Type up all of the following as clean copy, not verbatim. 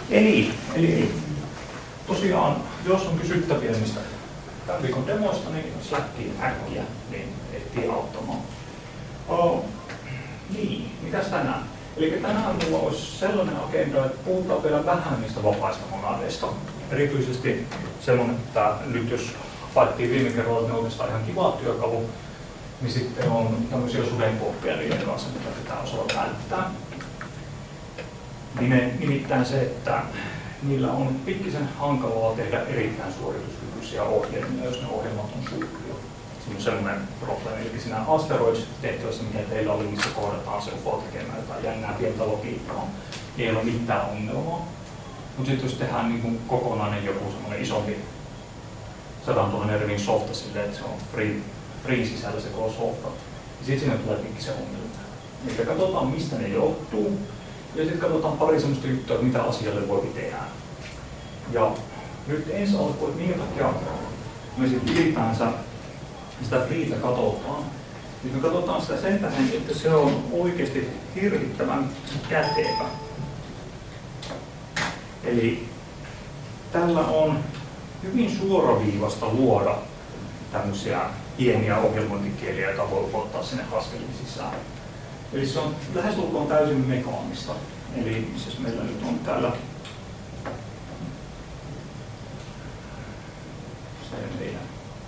Eli tosiaan, jos on kysyttäviä niistä tämän viikon demoista, niin Slackiin äkkiä, niin ehtii auttamaan. Niin, mitäs tänään? Eli tänään mulla olisi sellainen agenda, että puhutaan vielä vähän niistä vapaista monadeista. Erityisesti sellainen, että nyt jos paittiin viime kerralla, että ne oikeastaan ihan kiva työkalu, niin sitten on tämmöisiä sudenkuoppia niiden kanssa, mitä pitää osata välttää. Nimittäin se, että niillä on pikkisen hankalaa tehdä erittäin suorituskykyisiä ohjelmia, jos ne ohjelmat on suuria. Se on sellainen probleemi, eli siinä Asteroids-tehtävässä, mikä teillä oli, missä kohdataan se UFO tekemään jotain jännää pientä logiikkaa, ei ole mitään ongelmaa. Mutta sitten jos tehdään niin kuin kokonainen joku semmoinen isompi 100 000 rivin softa silleen, että se on free sisällä se koko softa, niin sitten siinä tulee pikkisen ongelma. Eli katsotaan, mistä ne johtuu. Ja sitten katsotaan pari semmoista juttua, että mitä asialle voi tehdä. Ja nyt ensi alkuun, että minkä takia me sitten ylipäänsä sitä freetä katsotaan. Nyt me katsotaan sitä sen tähän, että se on oikeasti hirvittävän kätevä. Eli tällä on hyvin suoraviivasta luoda tämmöisiä pieniä ohjelmointikieliä, joita voi ottaa sinne Haskellin sisään. Eli se on lähestulkoon täysin mekaanista. Eli siis meillä nyt on täällä se meidän.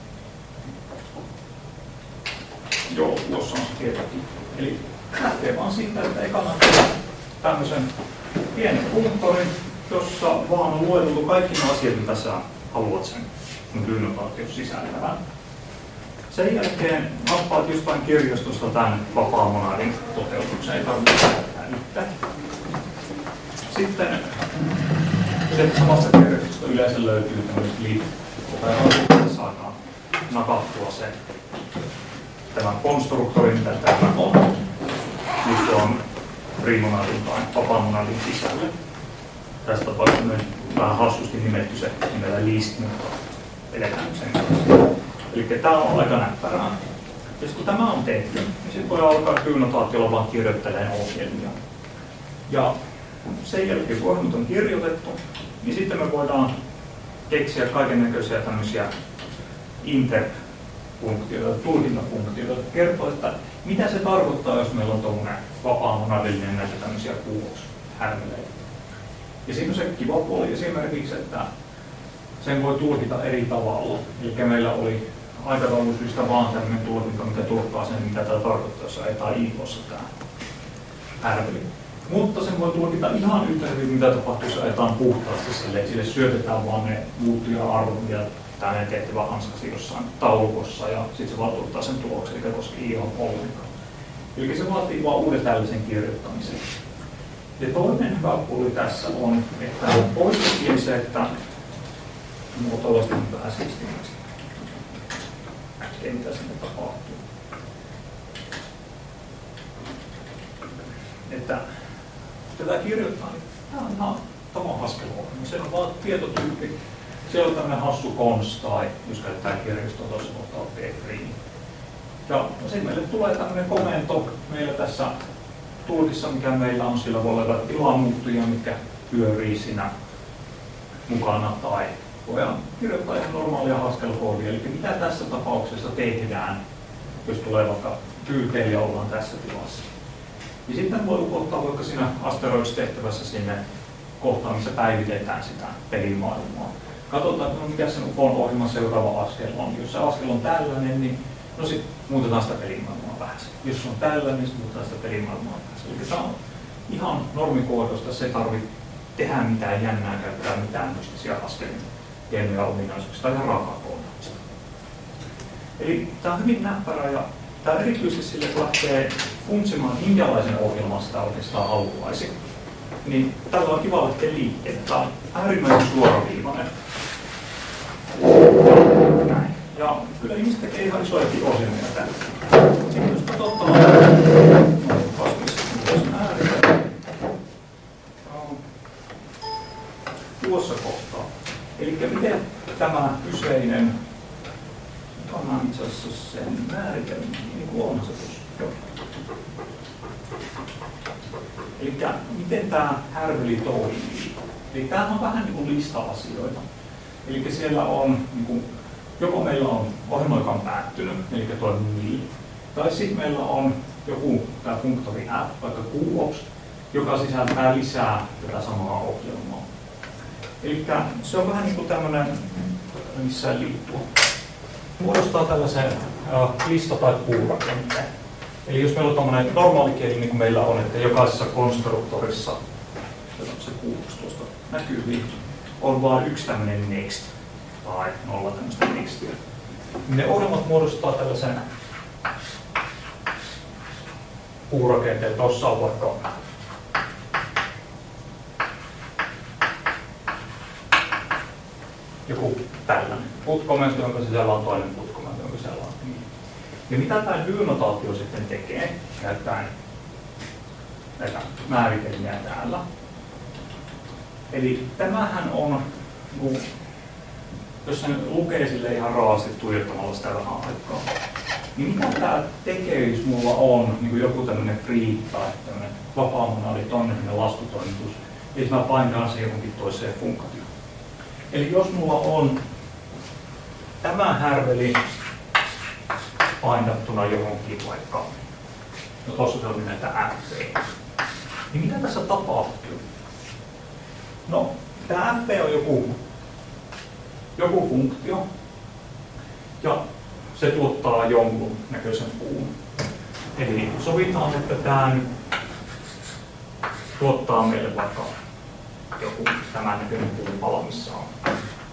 Joo, tuossa on se tietokin. Eli lähtee vaan siitä, että ekana tämmöisen pienen punktorin, jossa vaan on lueteltu kaikki ne asiat, mitä sä haluat sen dynnotaation sisältävän. Sen jälkeen nappaat jostain kirjastosta tämän vapaan monadin toteutuksen, ei tarvitse käyttää itse. Sitten samasta kirjastosta yleensä löytyy tämmöiset liittokopeeraatiot, saadaan nakattua sen tämän konstruktorin, mitä täällä on. Nyt se on free-monadin tai vapaan monadin sisälle. Tästä tapauksessa myös vähän hassusti nimetty se nimellä list, mutta edetään sen kanssa. Eli tämä on aika näppärää. Ja kun tämä on tehty, niin sitten voi alkaa dynnotaatiolla vaan kirjoittelemaan ohjelmia. Ja sen jälkeen, kun ohjelmat on kirjoitettu, niin sitten me voidaan keksiä kaikennäköisiä tämmöisiä interfunktioita, tulkintafunktioita, jotka kertoo, että mitä se tarkoittaa, jos meillä on tuommoinen vapaa-monadillinen näitä tämmöisiä kuulaushärmeleitä. Ja siinä on se kiva puoli esimerkiksi, että sen voi tulkita eri tavalla. Eli meillä oli aikataulusyistä vaan tämmöinen tulkinta, mikä tulkkaa sen, mitä tämä tarkoittaa, jos ajetaan IFOssa tämä härveli. Mutta sen voi tulkita ihan yhtä hyvin, mitä tapahtuu, jos ajetaan puhtaasti sille, että sille syötetään vaan ne muuttuja-arvot, mitä tämä tehtävä hanskasi jossain taulukossa, ja sitten se vaan tuottaa sen tuloksen, eikä koske ihan ollenkaan. Eli se vaatii vaan uuden tällaisen kirjoittamisen. Ja toinen hyvä puoli tässä on, että poistukin se, että muotoilusta on vähän siistimäksi. Äkkiä mitä sinne tapahtuu. Että tätä kirjoittaa, niin tämä on ihan tavan Haskell-ohjelma. Se on vaan tietotyyppi. Siellä on tämmöinen hassu cons tai jos käyttää kirjastoa tuossa kohtaa p-free. Ja sitten meille tulee tämmöinen komento meillä tässä tulkissa, mikä meillä on, sillä voi olla tilamuuttuja, mitkä pyörii siinä mukana, tai voidaan kirjoittaa ihan normaalia Haskell-koodia. Eli mitä tässä tapauksessa tehdään, jos tulee vaikka pyyteille ja ollaan tässä tilassa. Ja sitten voi upottaa vaikka siinä Asteroids-tehtävässä sinne kohtaan, missä päivitetään sitä pelimaailmaa. Katsotaan, mikä sen UFOn-ohjelman seuraava askel on. Jos se askel on tällainen, niin no sitten muutetaan sitä pelimaailmaa vähän. Jos on tällainen, niin sitten muutetaan sitä pelimaailmaa vähän. Eli tämä on ihan normikoodosta, se ei tarvitse tehdä mitään jännää, käyttää mitään mystisiä askelin hienoja ominaisuuksia tai ihan raakaa koodausta. Eli tämä on hyvin näppärä ja tämä erityisesti sille, että lähtee funtsimaan, minkälaisen ohjelman sitä oikeastaan haluaisi. Niin tällä on kiva lähteä liikkeelle. Tämä on äärimmäisen suoraviivainen. Näin. Ja kyllä ihmiset tekee ihan isojakin ohjelmia tänne. Sitten jos katsotaan tuossa kohtaa. Eli miten tämä kyseinen, pannaan itse asiassa sen määritelmä, niin kuin onhan se tuossa. Eli miten tämä härveli toimii? Eli tämähän on vähän niin kuin lista-asioita. Eli siellä on, niin kuin, joko meillä on ohjelma, joka on päättynyt, eli toimii niin, tai sitten meillä on joku tämä funktori app, vaikka QOps, joka sisältää lisää tätä samaa ohjelmaa. Eli se on vähän niin kuin tämmöinen, missään liippua. Muodostaa tällaisen lista- tai puurakenteen. Eli jos meillä on tämmöinen normaali kieli, niin kuin meillä on, että jokaisessa konstruktorissa, se QOps tuosta näkyy, on vain yksi tämmöinen next, tai 0 tämmöistä nextia. Ne ohjelmat muodostaa tällaisen puurakenteen. Tuossa on vaikka joku tällainen put-komento, jonka sisällä on toinen put-komento, jonka sisällä on niin. Ja mitä tämä do-notaatio sitten tekee, käyttäen näitä määritelmiä täällä. Eli tämähän on, jos sen lukee sille ihan raasti tuijottamalla sitä vähän aikaa, niin mitä tämä tekee, jos mulla on niin joku tämmöinen free tai tämmöinen vapaa-monaali toinen laskutoimitus, ja mä painaan se johonkin toiseen funktioon. Eli jos mulla on tämä härveli painattuna johonkin vaikka, no tuossa se on näitä FP, niin mitä tässä tapahtuu? No, tämä FP on joku funktio, ja se tuottaa jonkun näköisen puun. Eli sovitaan, että tämä nyt tuottaa meille vaikka joku tämän näköinen puupala, missä on.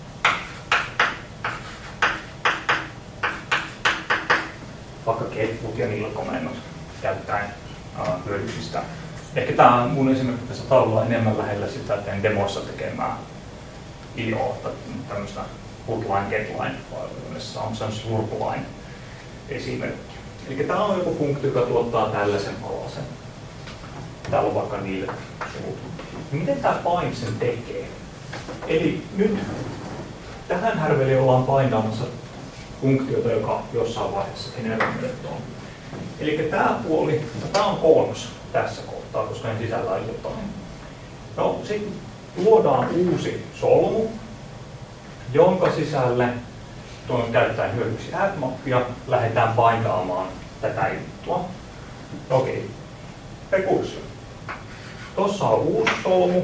Vaikka ketjut ja niillä komennot käyttäen hyödyksistä. Ehkä tämä mun esimerkki tässä taululla enemmän lähellä sitä, että en demoissa tekemään IO, tämmöistä putline, getline, jossa on sellainen slurpline esimerkki. Eli tämä on joku funktio, joka tuottaa tällaisen palasen. Täällä on vaikka niille sulut. Miten tämä bind sen tekee? Eli nyt tähän härveliin ollaan painamassa funktiota, joka jossain vaiheessa generoidaan. Eli tämä puoli, tämä on cons tässä kohtaa, koska en sisällä ole jotain. No sitten luodaan uusi solmu, jonka sisälle tuon käyttäen hyödyksi add-mappia lähdetään bindaamaan tätä juttua. Okei, rekursio. Tuossa on uusi solmu,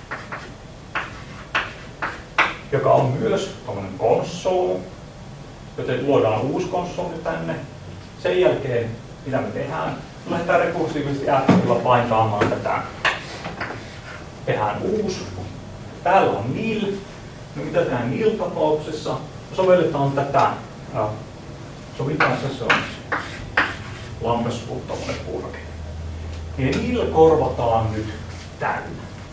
joka on myös tuollainen cons-solmu, joten luodaan uusi cons-solmu tänne. Sen jälkeen, mitä me tehdään, lähdetään rekursiivisesti add-mapilla bindaamaan tätä. Tehdään uusi. Täällä on nil. No mitä tehdään nil-tapauksessa? Sovelletaan tätä. Sovitaan, että se on lampespuuttamoinen puurake. Ja nil korvataan nyt tällä.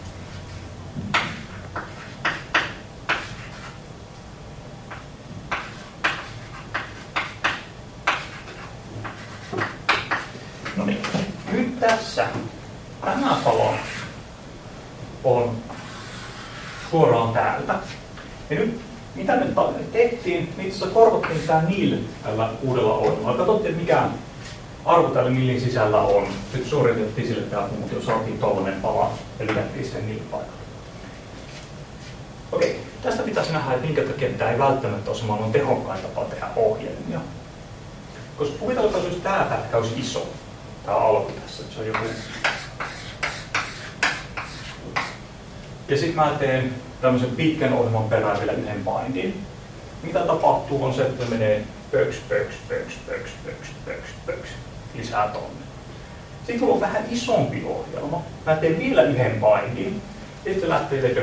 No niin, nyt tässä tämä pala on suoraan täältä. Ja nyt mitä me tehtiin, niin itse korvattiin tämä nil tällä uudella ohjelmalla. Katsottiin, että mikä arvo tällä nilin sisällä on. Nyt suoritettiin sille tämä funktio, saatiin tollainen pala ja lykättiin sen nilin paikalle. Okei, tästä pitäisi nähdä, että minkä takia tämä ei välttämättä ole semmoinen tehokkain tapa tehdä ohjelmia. Koska kuvitellaan, jos tämä pätkä olisi iso, tämä alku tässä, että se on joku. Ja sitten mä teen tämmöisen pitkän ohjelman perään vielä yhden bindin. Mitä tapahtuu on se, että menee pöks, lisää tonne. Sitten kun on vähän isompi ohjelma, mä teen vielä yhden bindin, ja sitten lähtee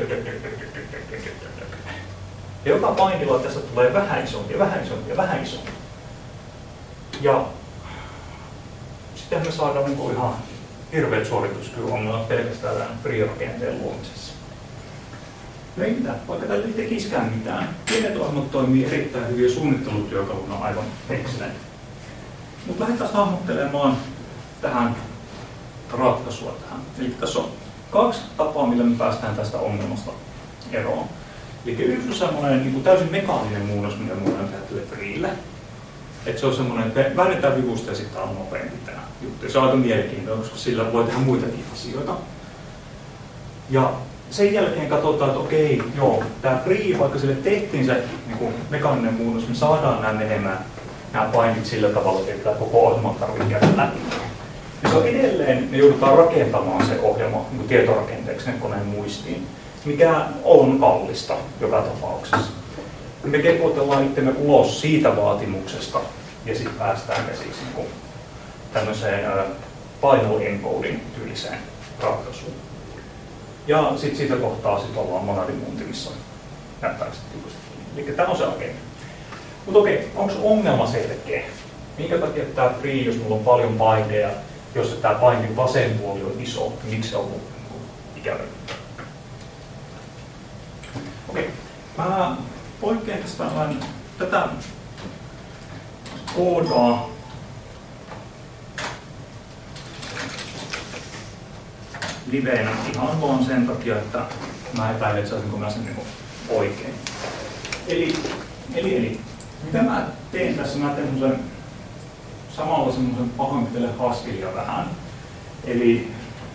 ja joka bindilla tästä tulee vähän isompi, vähän isompi. Ja sitten me saadaan niin ihan hirveät suorituskykyongelmat pelkästään tämän free-rakenteen luomisessa. No ei mitään, vaikka tällä ei tekisikään mitään. Pienet ohjelmat toimii erittäin hyvin ja suunnittelutyökaluna aivan excellent. Mutta lähdetään hahmottelemaan tähän ratkaisua tähän. Eli tässä on 2 tapaa, millä me päästään tästä ongelmasta eroon. Eli yksi on semmoinen niin täysin mekaaninen muunnus, mitä me voidaan tehdä tälle freelle. Että se on semmoinen, että väännetään vivusta ja sitten on nopeampi tämä juttu. Ja se on aika mielenkiintoinen, koska sillä voi tehdä muitakin asioita. Ja sen jälkeen katsotaan, että okei, joo, tämä free, vaikka sille tehtiin se niin mekaaninen muutos, niin saadaan nämä menemään nämä painit sillä tavalla, että tämä koko ohjelma tarvitsee käydä läpi. Ja se on edelleen, me joudutaan rakentamaan se ohjelma niin tietorakenteeksi koneen muistiin, mikä on kallista joka tapauksessa. Me kepotellaan itsemme ulos siitä vaatimuksesta ja sitten päästään käsiksi niin tämmöiseen final encoding tyyliseen ratkaisuun. Ja sitten siitä kohtaa sit ollaan monadimuuntimissa näyttääkseni tiukasti. Eli tämä on se agenda. Mutta okei, onko ongelma selkeä? Minkä takia tämä free, jos mulla on paljon paineja, jos tämä painin vasen puoli on iso, niin miksi se on ikävä? Okei, mä poikkean tästä tätä koodaa liveenä ihan vaan sen takia, että mä epäilen, että saisinko mä sen oikein. Eli mitä mä teen tässä? Mä teen samalla semmoisen pahoinpitelen Haskellia vähän. Eli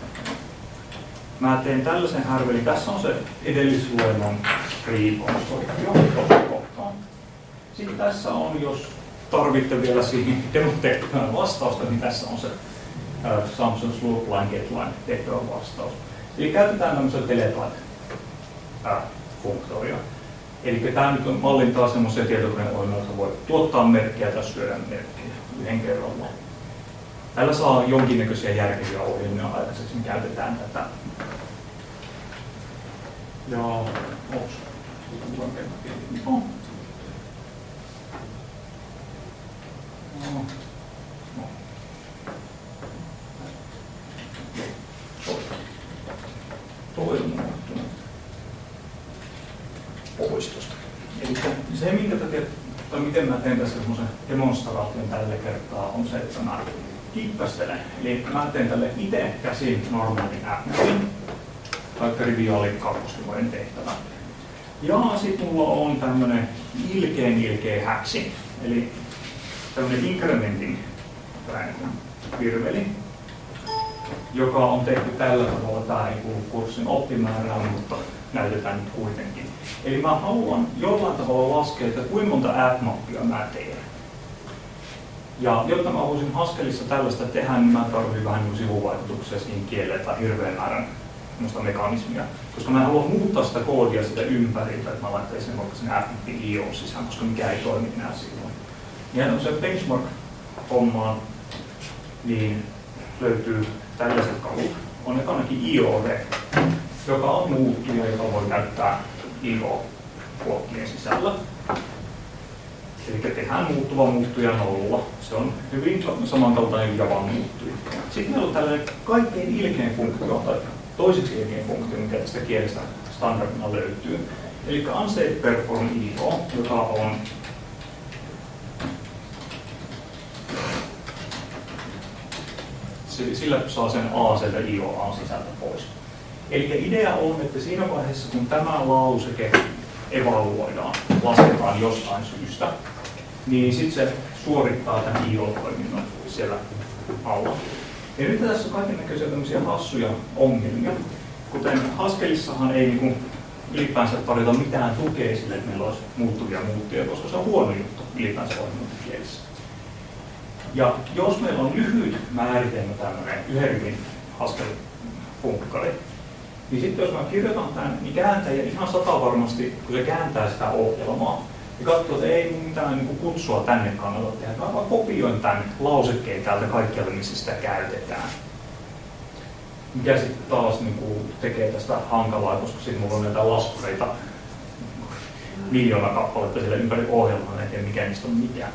mä teen tällaisen härvelin. Tässä on se edellisluennon free-konstruktio tuossa kohtaan. Sitten tässä on, jos tarvitte vielä siihen demotehtävään vastausta, niin tässä on se Samsung Sloopline Getline tehtävän vastaus. Eli käytetään tämmöisellä teletype-funktoria. Eli tämä nyt on mallintaa semmoisia tietokoneohjelmia, jotka voi tuottaa merkkiä tai syödä merkkiä yhden kerralla. Tällä saa jonkinnäköisiä järkeviä ohjelmia aikaiseksi, niin käytetään tätä. Ja toi on muuttunut poistosta. Eli se, minkä takia, tai miten mä teen tässä semmoisen demonstraation tällä kertaa, on se, että mä kippastelen. Eli mä teen tälle itse käsin normaalin appin, tai triviaali kakkostivojen tehtävä. Ja sit mulla on tämmönen ilkeä häksi, eli tämmönen incrementin virveli, joka on tehty tällä tavalla. Tää ei kuulu kurssin oppimäärään, mutta näytetään nyt kuitenkin. Eli mä haluan jollain tavalla laskea, että kuinka monta F-mappia mä teen. Ja jotta mä voisin Haskellissa tällaista tehdä, niin mä tarvitsen vähän niin sivuvaikutuksia siihen kieleen tai hirveän määrän mekanismia. Koska mä haluan muuttaa sitä koodia sitä ympäriltä, että mä laittaisin vaikka sen F-IO sisään, koska mikä ei toimi enää silloin. Ja se benchmark-hommaan niin löytyy tällaiset kalut. On ekanakin IO-ref, joka on muuttuja, joka voi käyttää IO-blokkien sisällä. Eli tehdään muuttuja nolla. Se on hyvin samankaltainen Javan muuttuja. Sitten meillä on tällainen kaikkein ilkein funktio, tai toiseksi ilkein funktio, mikä tästä kielestä standardina löytyy. Eli unsafe perform IO, joka on sillä saa sen A sieltä IO-A sisältä pois. Eli idea on, että siinä vaiheessa, kun tämä lauseke evaluoidaan, lasketaan jostain syystä, niin sitten se suorittaa tämän IO-toiminnon siellä alla. Ja nyt tässä on kaikennäköisiä tämmöisiä hassuja ongelmia. Kuten Haskellissahan ei ylipäänsä tarjota mitään tukea sille, että meillä olisi muuttuvia muuttuja, koska se on huono juttu ylipäänsä ohjelmointikielissä. Ja jos meillä on lyhyt määritelmä tämmöinen yhden rivin Haskell-funkkari, niin sitten jos mä kirjoitan tämän, niin kääntäjä ihan satavarmasti, kun se kääntää sitä ohjelmaa, ja katsoo, että ei mitään niin kutsua tänne kannata tehdä, mä vaan kopioin tämän lausekkeen täältä kaikkialle, missä sitä käytetään. Mikä sitten taas tekee tästä hankalaa, koska sitten mulla on näitä laskureita, miljoona kappaletta siellä ympäri ohjelmaa, en tiedä mikä niistä on mikään.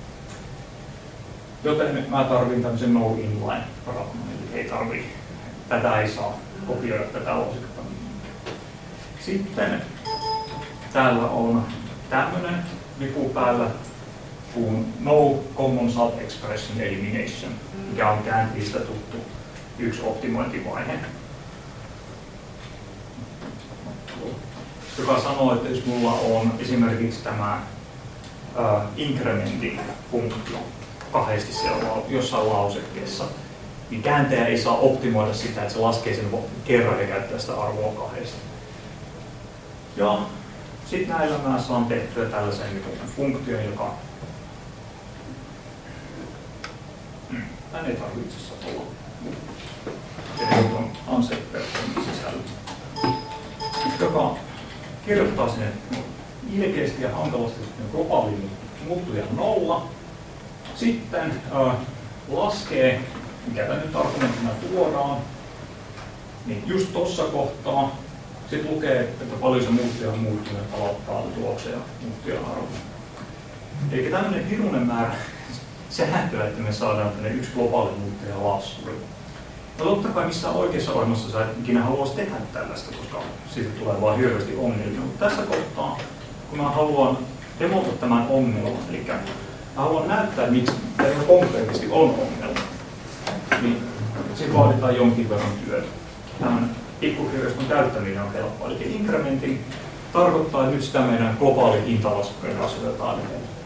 Joten mä tarvitsen tämmöisen no inline paradigman, eli ei tarvii, tätä ei saa kopioida tätä lauseketta. Sitten täällä on tämmöinen vipu päällä kuin no common sub-expression elimination, mikä on käänteistä tuttu yksi optimointivaihe. Joka sanoo, että jos mulla on esimerkiksi tämä incrementin funktio kahdesti siellä jossain lausekkeessa, niin kääntäjä ei saa optimoida sitä, että se laskee sen kerran ja käyttää sitä arvoa kahdesta. Ja sitten näillä mä saan tehtyä tällaisen funktion, joka tän ei tarvitse itse asiassa olla. Eli on unset-version sisällä, joka kirjoittaa sinne ilkeästi ja hankalasti globaalin muuttujan 0. Sitten laskee, mikä tämä nyt argumenttina tuodaan, niin just tuossa kohtaa sitten lukee, että paljon se muuttuja on muuttunut ja palauttaa tuloksen ja muuttujan arvo. Eli tämmöinen hirmuinen määrä sääntöä, että me saadaan tänne yksi globaali muuttuja laskuri. No totta kai missään oikeassa ohjelmassa sä et ikinä haluaisi tehdä tällaista, koska siitä tulee vaan hirveästi ongelmia. Mutta tässä kohtaa, kun mä haluan demota tämän ongelman, eli mä haluan näyttää, että miksi tämä konkreettisesti on ongelma, niin siinä vaaditaan jonkin verran työtä. Tämän pikkukirjaston täyttäminen on helppoa. Eli inkrementin tarkoittaa, että nyt sitä meidän globaali hintalaskujen kanssa jotain.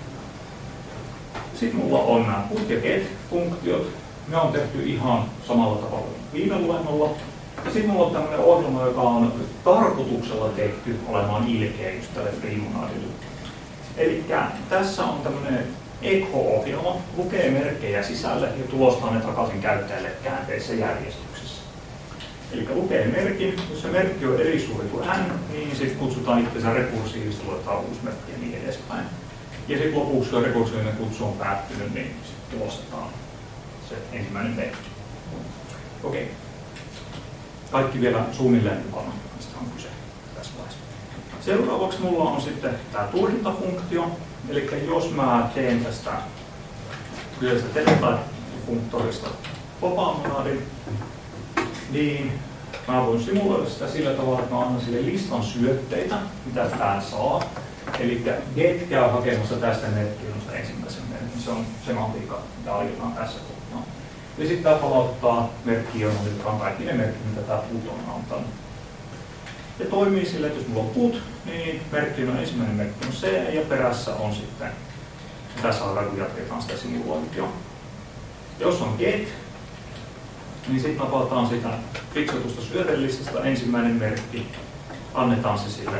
Sitten mulla on nämä put ja get-funktiot. Ne on tehty ihan samalla tavalla viime luennolla. Ja sitten mulla on tämmöinen ohjelma, joka on tarkoituksella tehty olemaan ilkeä just tälle Freemonadille. Eli tässä on tämmöinen echo-ohjelma, lukee merkkejä sisälle ja tulostaa ne takaisin käyttäjälle käänteisessä järjestyksessä. Eli lukee merkin, jos se merkki on eri suuri kuin n, niin sitten kutsutaan itsensä rekursiivisesti, luetaan uusi merkki ja niin edespäin. Ja sitten lopuksi, kun rekursiivinen kutsu on päättynyt, niin sitten tulostetaan se ensimmäinen merkki. Okei. Kaikki vielä suunnilleen mukana, mistä on kyse tässä vaiheessa. Seuraavaksi mulla on sitten tämä turhintafunktio. Eli jos mä teen tästä kyseisestä teletype-funktorista globaalmonadin, niin mä voin simuloida sitä sillä tavalla, että mä annan sille listan syötteitä, mitä tämä saa. Eli get käy hakemassa tästä merkkiöstä ensimmäisen merkin. Se on semantiikka, mitä aiotaan tässä kohtaa. Ja sitten tämä palauttaa merkkiön, joka on kaikki ne merkit, mitä tämä put on antanut. Ja toimii sille, että jos mulla on put, niin merkkiön on ensimmäinen merkki on C ja perässä on sitten, tässä alkaa kun jatketaan sitä simulointia. Jos on get, niin sitten napataan sitä fiksatusta syötelistasta ensimmäinen merkki, annetaan se sille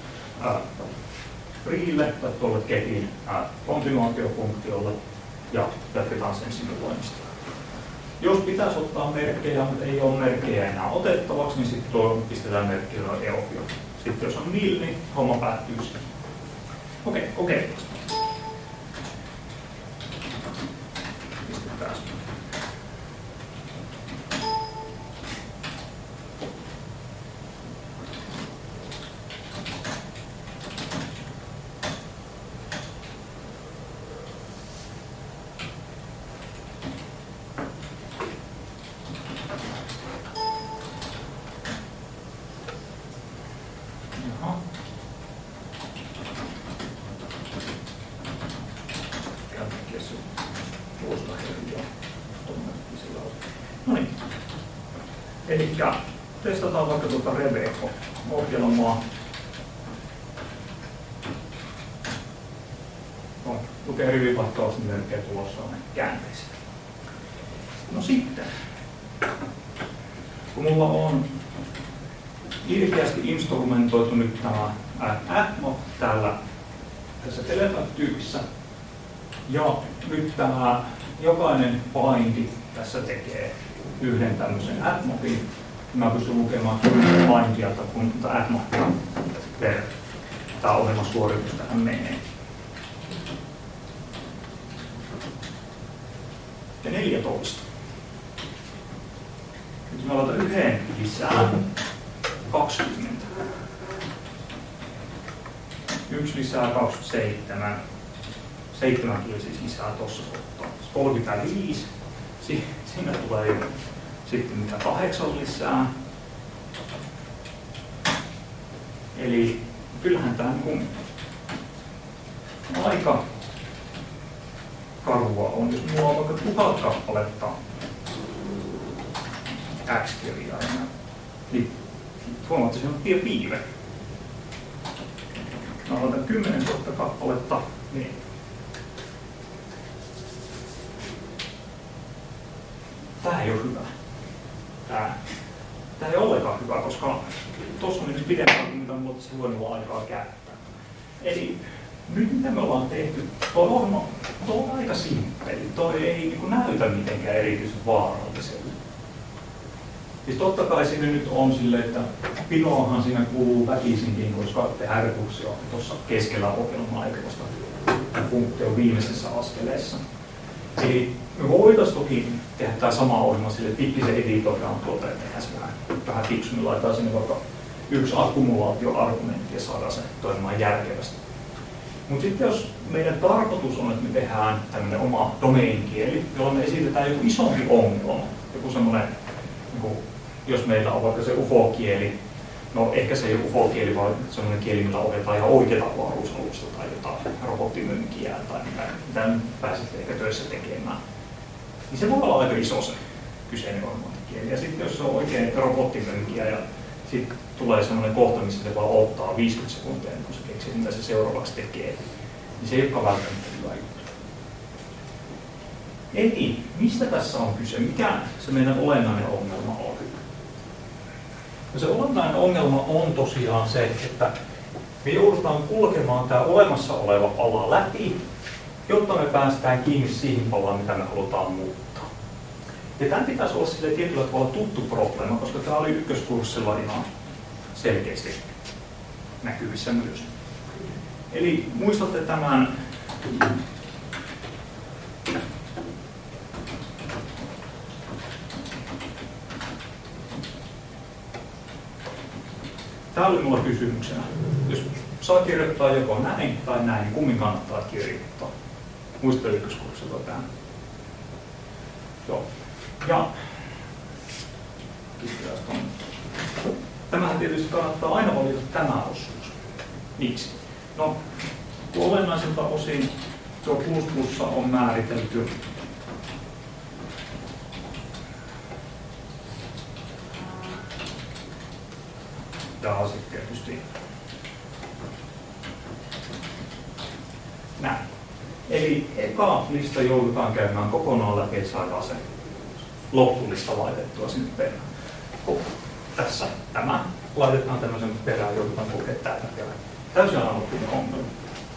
freelle tai tuolle getin kontinuaatiofunktiolle ja jatketaan sen simuloinnista. Jos pitäisi ottaa merkkejä, mutta ei ole merkkejä enää otettavaksi, niin sitten pistetään merkkillä eopio. Sitten jos on nil, niin homma päättyy siihen. Okei, kokeillaan. Pistetään. Eli testataan vaikka tuota Reveco-ohjelmaa. No, lukee rivipaikkaus, niin merkkejä tulossa on käänteisiä. No sitten, kun mulla on ilkeästi instrumentoitu nyt tämä Atmo tässä teletype-tyypissä, ja nyt tämä jokainen bindi tässä tekee yhden tämmöisen Atmopin. Mä pystyn lukemaan bindia tai Atmopia per tämä ohjelmasuoritus tähän menee. Ja 14. Nyt mä laitan yhden lisää 20. 1 lisää 27. 7 tuli siis lisää tuossa kohtaa. 35. Siinä tulee sitten mitä 8 lisää. Eli kyllähän tämä niin aika karua on, jos mulla on vaikka 1000 kappaletta X-kirjaimia. Niin huomaatte, että se on piive. Mä otan 10 000 kappaletta, niin tämä ei ole hyvä. Tämä ei ole ollenkaan hyvä, koska tuossa on nyt pidempään kuin mitä minulla tässä voinut aikaa käyttää. Eli nyt mitä me ollaan tehty, tuo on aika simppeli. Tuo ei niin näytä mitenkään erityisen vaaralliselle. Siis totta kai siinä nyt on silleen, että pinoahan siinä kuuluu väkisinkin, koska tehdään rekursio tuossa keskellä ohjelmaa eikä vasta funktion viimeisessä askeleessa. Eli me voitaisiin toki tehdä tämä sama ohjelma sille, että pikkuisen editoidaan tuolta, että tehdään se vähän fiksummin, laitetaan sinne vaikka yksi akkumulaatioargumentti ja saadaan se toimimaan järkevästi. Mutta sitten jos meidän tarkoitus on, että me tehdään tämmöinen oma domain-kieli, jolla me esitetään joku isompi ongelma, joku semmoinen, jos meillä on vaikka se UFO-kieli, no ehkä se ei ole UFO-kieli, vaan semmoinen kieli, millä opetetaan ihan oikeata avaruusalusta tai jotain robottimönkiä tai mitä nyt pääsette ehkä töissä tekemään. Niin se voi olla aika iso se kyseinen ohjelmointikieli. Ja sitten jos se on oikein robottimönkiä ja sitten tulee semmoinen kohta, missä se vaan ottaa 50 sekuntia, kun se keksii, mitä se seuraavaksi tekee, niin se ei olekaan välttämättä hyvä juttu. Eli mistä tässä on kyse? Mikä se meidän olennainen ongelma on? Ja se olennainen ongelma on tosiaan se, että me joudutaan kulkemaan tämä olemassa oleva pala läpi, jotta me päästään kiinni siihen palaan, mitä me halutaan muuttaa. Ja tämän pitäisi olla sille tietyllä tavalla tuttu probleema, koska tämä oli ykköskurssilla ihan selkeästi näkyvissä myös. Eli muistatte tämän tämä oli mulla kysymyksenä. Jos saa kirjoittaa joko näin tai näin, niin kummin kannattaa kirjoittaa? Muista ykköskurssilla tämän. Joo. Ja tämähän tietysti kannattaa aina valita tämä osuus. Miksi? No, olennaisilta osin tuo plussa on määritelty ja sitten tietysti näin. Eli eka lista joudutaan käymään kokonaan läpi, että saadaan se loppulista laitettua sinne perään. Tässä tämä laitetaan tämmöisen perään, joudutaan kokea täältä perään. Täysin analoginen ongelma.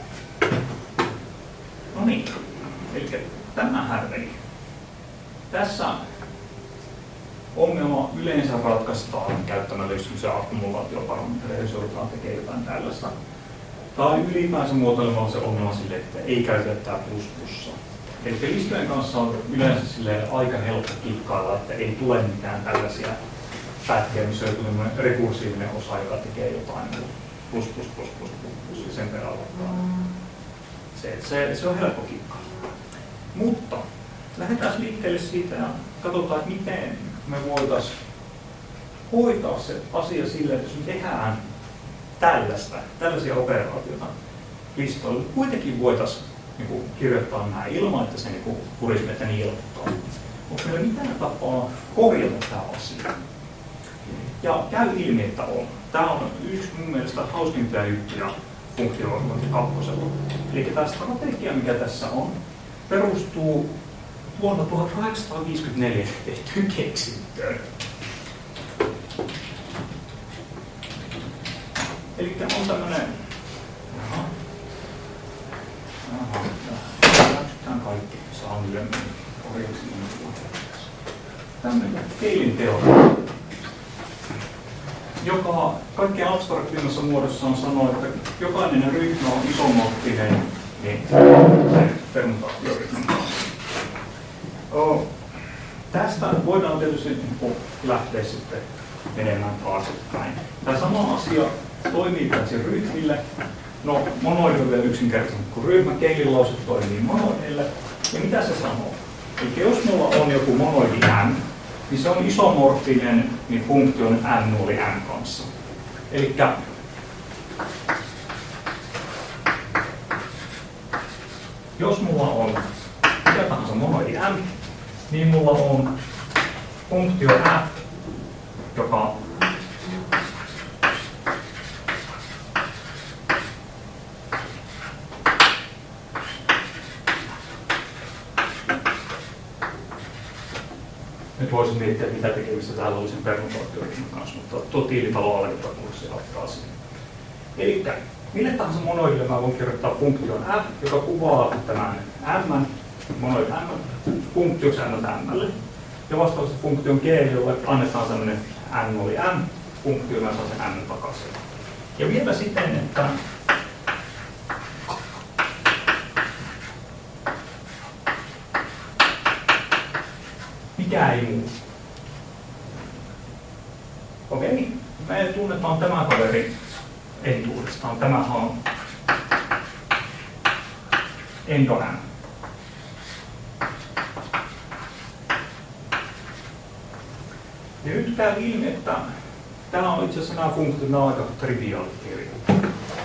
No niin, eli tämä härveli. Tässä ongelma yleensä ratkaistaan käyttämällä sellaisia akkumulaatioparametreja, jos joudutaan tekemään jotain tällaista. Tai ylipäänsä muotoilemalla se ongelma silleen, että ei käytetä plusplussaa. Eli listojen kanssa on yleensä aika helppo kikkailla, että ei tule mitään tällaisia pätkiä, missä on tämmöinen rekursiivinen osa, joka tekee jotain plus ja sen perään ottaa. Se on helppo kikkailla. Mutta lähdetään liikkeelle siitä ja katsotaan, että miten me voitaisiin hoitaa se asia sillä, että jos me tehdään tällaisia operaatioita listoille, kuitenkin voitaisiin kirjoittaa nämä ilman, että se kurisi meitä ilmoittaa. Onko meillä mitään tapaa korjata tämä asia? Ja käy ilmi, että on. Tämä on yksi mun mielestä hauskimpia juttuja funktio-ohjelmointi kakkosella. Eli tämä strategia, mikä tässä on, perustuu vuonna 1854 tehtyyn keksintöön. Eli on tämmöinen, hyväksytään kaikki, saa myöhemmin korjaksi. Tämmöinen Keilin teoria, joka kaikkein abstraktimmassa muodossaan sanoo, että jokainen ryhmä on isomorfinen permutaatioryhmän kanssa. Tästä voidaan tietysti lähteä sitten menemään taaksepäin. Tämä sama asia toimii tällaisille ryhmille. No, monoidi on vielä yksinkertaisempi kuin ryhmä. Keilin lause toimii monoidille. Ja mitä se sanoo? Eli jos mulla on joku monoidi M, niin se on isomorfinen niin funktion M oli M kanssa. Eli jos mulla on mikä tahansa monoidi M, niin mulla on funktio F, joka nyt voisi miettiä, mitä tekemistä täällä oli sen permutointiryhmän kanssa, mutta tuo tiilitalo-algebra-kurssi auttaa siihen. Eli mille tahansa monoidille mä voin kirjoittaa funktion f, joka kuvaa tämän m, monoid m, funktioksi m. Ja vastaavasti funktion g, jolle annetaan tämmöinen n oli m, funktio, mä saan sen m takaisin. Ja vielä siten, että mikä ei muutu. Okei, me tunnetaan tämä kaveri entuudestaan. Tämähän on endo m. Ja nyt käy ilmi, että tämä on itse asiassa nämä funktiot aika triviaalit kirjoittaa.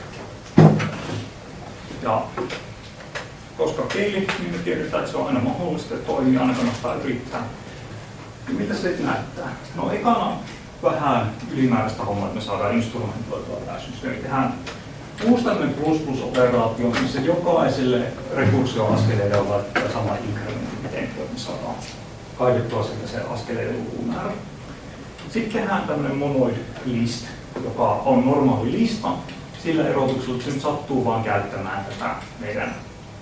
Ja koska keili, niin me tiedetään, että se on aina mahdollista, että toimii, aina kannattaa yrittää. Ja mitä se sitten näyttää? No ekana vähän ylimääräistä hommaa, että me saadaan instrumentoitua tämä systeemi. Tehdään uusi tämmöinen plus-plus-operaatio, missä jokaiselle rekursioaskeleelle on laittaa sama inkrementti, miten me saadaan kaivettua sieltä se askeleiden lukumäärä. Sitten tehdään tämmöinen monoid list, joka on normaali lista. Sillä erotuksella, että se nyt sattuu vaan käyttämään tätä meidän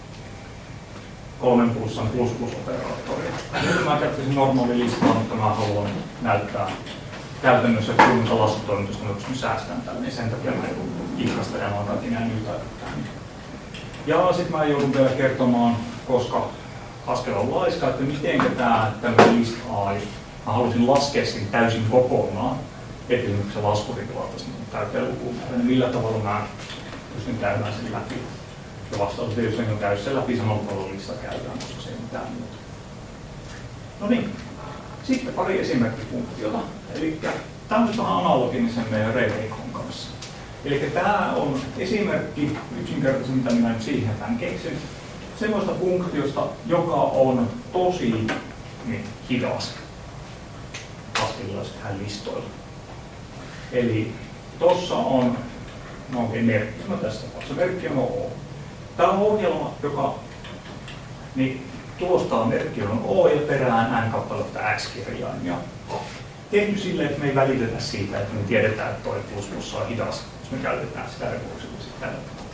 3 plussan plus-plus-operaattoria. Nyt mä käyttäisin normaali listaa, mutta mä haluan näyttää käytännössä kuinka laskutoimitusta me pystyn säästämään tällä, niin sen takia mä joudun kikkastelemaan tai enää nytäyttää. Ja sitten mä joudun vielä kertomaan, koska askel on laiska, että miten tämä tämmöinen list AI, mä halusin laskea sen täysin kokonaan, että se laskuri tilattaisiin täyteen lukumäärä, niin millä tavalla mä pystyn käymään sen läpi. Ja vastaus tietysti on käy sen läpi samalla tavalla lista käydään, koska se ei mitään muuta. No niin, sitten pari esimerkkifunktiota. Eli tämä on vähän analoginen sen meidän Reveikon kanssa. Eli tämä on esimerkki yksinkertaisesti, mitä minä nyt siihen tämän keksin. Semmoista funktiosta, joka on tosi hidas askelilla listoilla. Eli tuossa on merkki, no tässä tapauksessa merkki on O. Tämä on ohjelma, joka tulostaa merkki on O ja perään n kappaletta x-kirjaimia. Tehty silleen, että me ei välitetä siitä, että me tiedetään, että toi plus on hidas, jos me käytetään sitä rekursiivisesti tällä tavalla.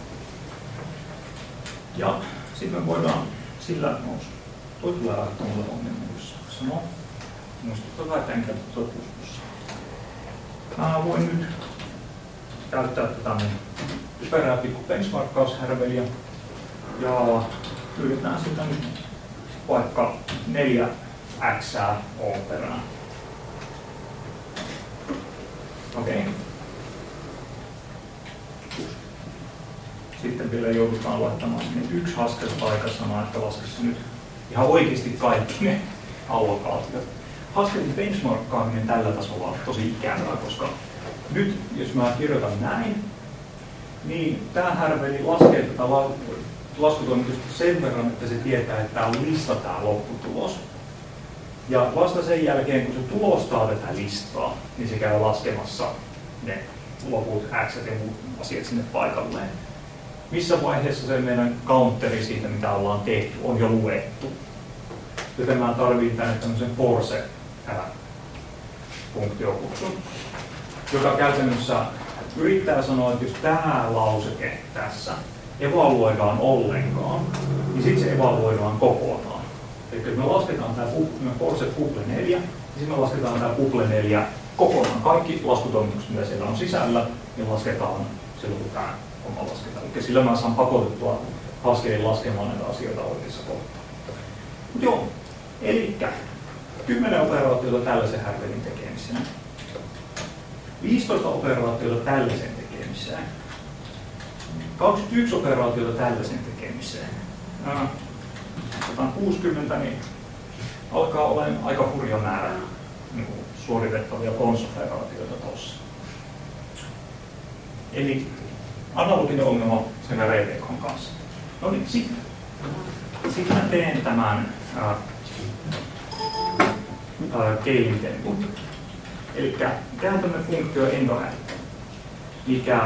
Ja sitten me voidaan sillä toi tulee laittaa mulle ongelmissa. Sano, muistuttavaa, että en käytä toi plus. Mä voin nyt käyttää tätä mun typerää pikku benchmarkkaushärveliä ja pyydetään sitä nyt vaikka 4x O perään. Okei. Sitten vielä joudutaan laittamaan yksi askel paikassa, että laskisi nyt ihan oikeasti kaikki ne allokaatiot. Haskelin benchmarkkaaminen tällä tasolla on tosi ikävää, koska nyt jos mä kirjoitan näin, niin tämä härveli laskee tätä laskutoimitusta sen verran, että se tietää, että tämä on lista tämä lopputulos. Ja vasta sen jälkeen, kun se tulostaa tätä listaa, niin se käy laskemassa ne loput x ja muut asiat sinne paikalleen. Missä vaiheessa se meidän counteri siitä, mitä ollaan tehty, on jo luettu. Joten mä tarvitsen tänne tämmöisen force-funktiokutsun, joka käytännössä yrittää sanoa, että jos tämä lauseke tässä evaluoidaan ollenkaan, niin sitten se evaluoidaan kokonaan. Eli me lasketaan tämä force buble 4, ja sitten me lasketaan tämä buble 4 kokonaan. Kaikki laskutoimitukset, mitä siellä on sisällä, niin lasketaan silloin, kun tämä homma lasketaan. Eli sillä mä saan pakotettua Haskellin laskemaan näitä asioita oikeassa kohtaa. Mutta joo, eli 10 operaatiota tällaisen härvelin tekemiseen. 15 operaatiota tällaisen tekemiseen. 21 operaatiota tällaisen tekemiseen. 60, niin alkaa olemaan aika hurja määrä suoritettavia cons-operaatioita tuossa. Eli analoginen ongelma sen Reveikon kanssa. No niin, sitten mä teen tämän keilin tempun. Eli tehdään tämmöinen funktio endo, mikä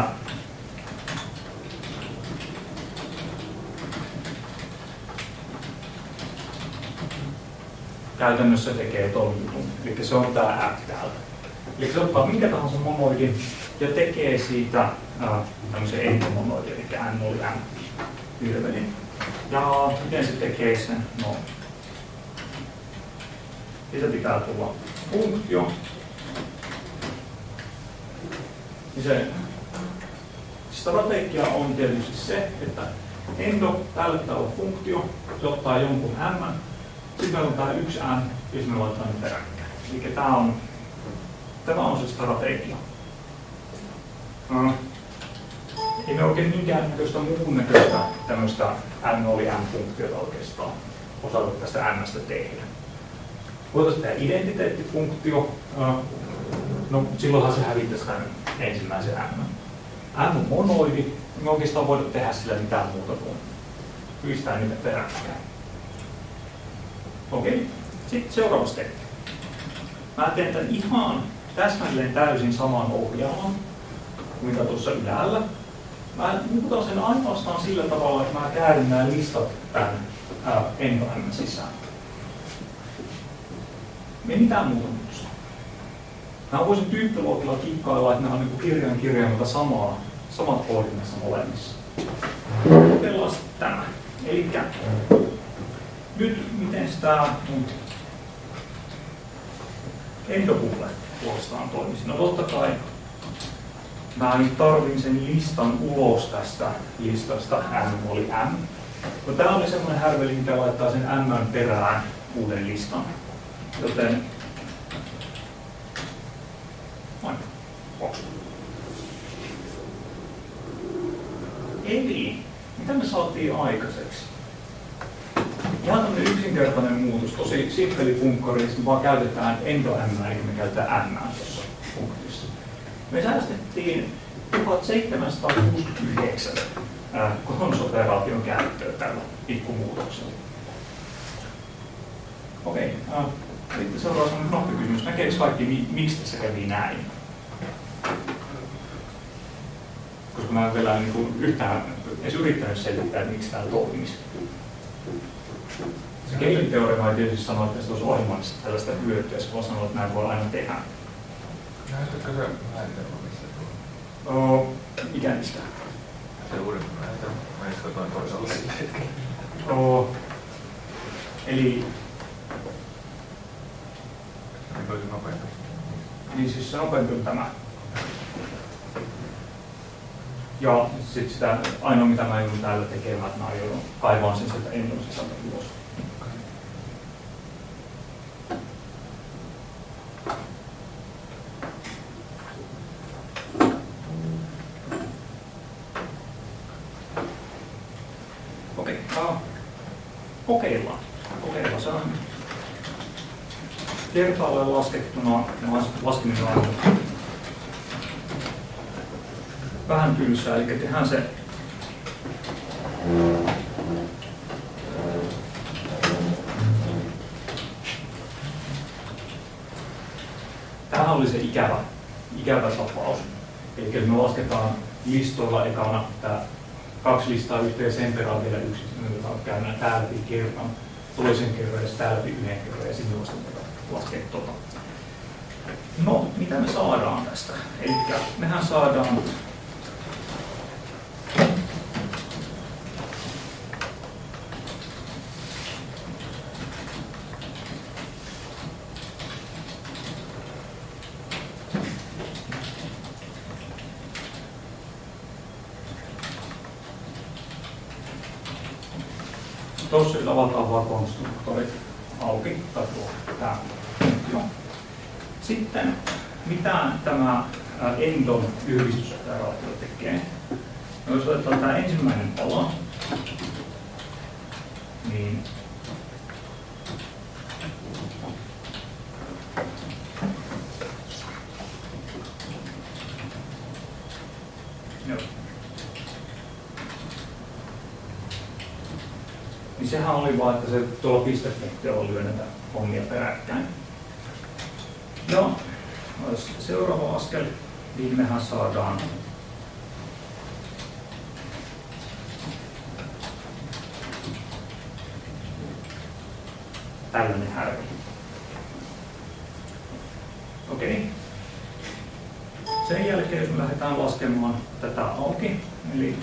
käytännössä tekee ton jutun. Eli se on tää app täältä. Eli se ottaa minkä tahansa monoidin ja tekee siitä tämmöisen entomonoidin, eli N0M-hirvelin. Ja miten se tekee sen? No, siitä pitää tulla funktio. Ja se strategia on tietysti se, että endo, täällä pitää olla funktio, se ottaa jonkun m, sitten meillä on tää yksi m, ja sitten me laitetaan ne peräkkäin. Eli tämä on se strategia. Ei me oikein minkäännäköistä muun näköistä tämmöistä N0M-funktiota oikeastaan osata tästä N:stä tehdä. Voitaisiin tehdä identiteettifunktio, no silloinhan se hävittäisi tämän ensimmäisen M. M on monoidi, me oikeastaan voidaan tehdä sillä mitään muuta kuin pistää niitä peräkkäin. Okei, sitten seuraava steppi. Mä teen tämän ihan täsmälleen täysin saman ohjelman kuin mitä tuossa ylhäällä. Mä muutan sen ainoastaan sillä tavalla, että mä käyn nämä listat tämän endo-M sisään. Me ei mitään muuta muutosta. Mä voisin tyyppiluokilla kikkailla, että nämä on niin kirjaimilta samat koodit näissä molemmissa. Kokeillaan tämä. Elikkä nyt miten tämä endopulle puolestaan toimisi. No totta kai mä nyt tarvin sen listan ulos tästä listasta M oli M. No tää oli semmoinen härveli, mikä laittaa sen M perään uuden listan. Joten eli mitä me saatiin aikaiseksi? Ihan tämmöinen yksinkertainen muutos, tosi simppeli funkkari, me vaan käytetään endo-m, eli me käytetään m tuossa funktiossa. Me säästettiin 1769 cons-operaation käyttöä tällä pikkumuutoksella. Okei, sitten seuraava sellainen knoppikysymys. Näkeekö kaikki, miksi tässä kävi näin? Koska mä en vielä yhtään edes yrittänyt selittää, että miksi tämä toimisi. Se Galen-teorema ei tietysti sano, että tuossa ohjelmassa tällaista hyötyä, se voi sanoa, että näin voi aina tehdä. Näytätkö se määritelmä mistä tuo? Mikä mistä? Se uudempi määritelmä. Mä en katsoin toisella sillä hetkellä. Eli tosi nopeampi. Niin siis se nopeampi on tämä. Ja sitten sitä ainoa mitä mä joudun täällä tekemään, että mä joudun kaivaan sen sieltä endon sisältä ulos. Okei, kokeillaan. Se on kertaalleen laskettuna, laskeminen on vähän tylsää, eli tehdään se tämähän oli se ikävä tapaus. Eli me lasketaan listoilla ekana tämä 2 listaa yhteen ja sen perään vielä yksi, käydään tää läpi kerran, toisen kerran ja tää läpi yhden kerran ja sitten laskee tota. No, mitä me saadaan tästä? Eli mehän saadaan tuossa avataan vaan konstruktorit auki, tai tämä. Sitten, mitä tämä endon yhdistysoperaatio tekee? No, jos otetaan tämä ensimmäinen pala, niin niin sehän oli vaan, että se tuolla pistefunktiolla lyö näitä hommia peräkkäin. No, seuraava askel, niin mehän saadaan tällainen härvi. Sen jälkeen, jos me lähdetään laskemaan tätä auki, eli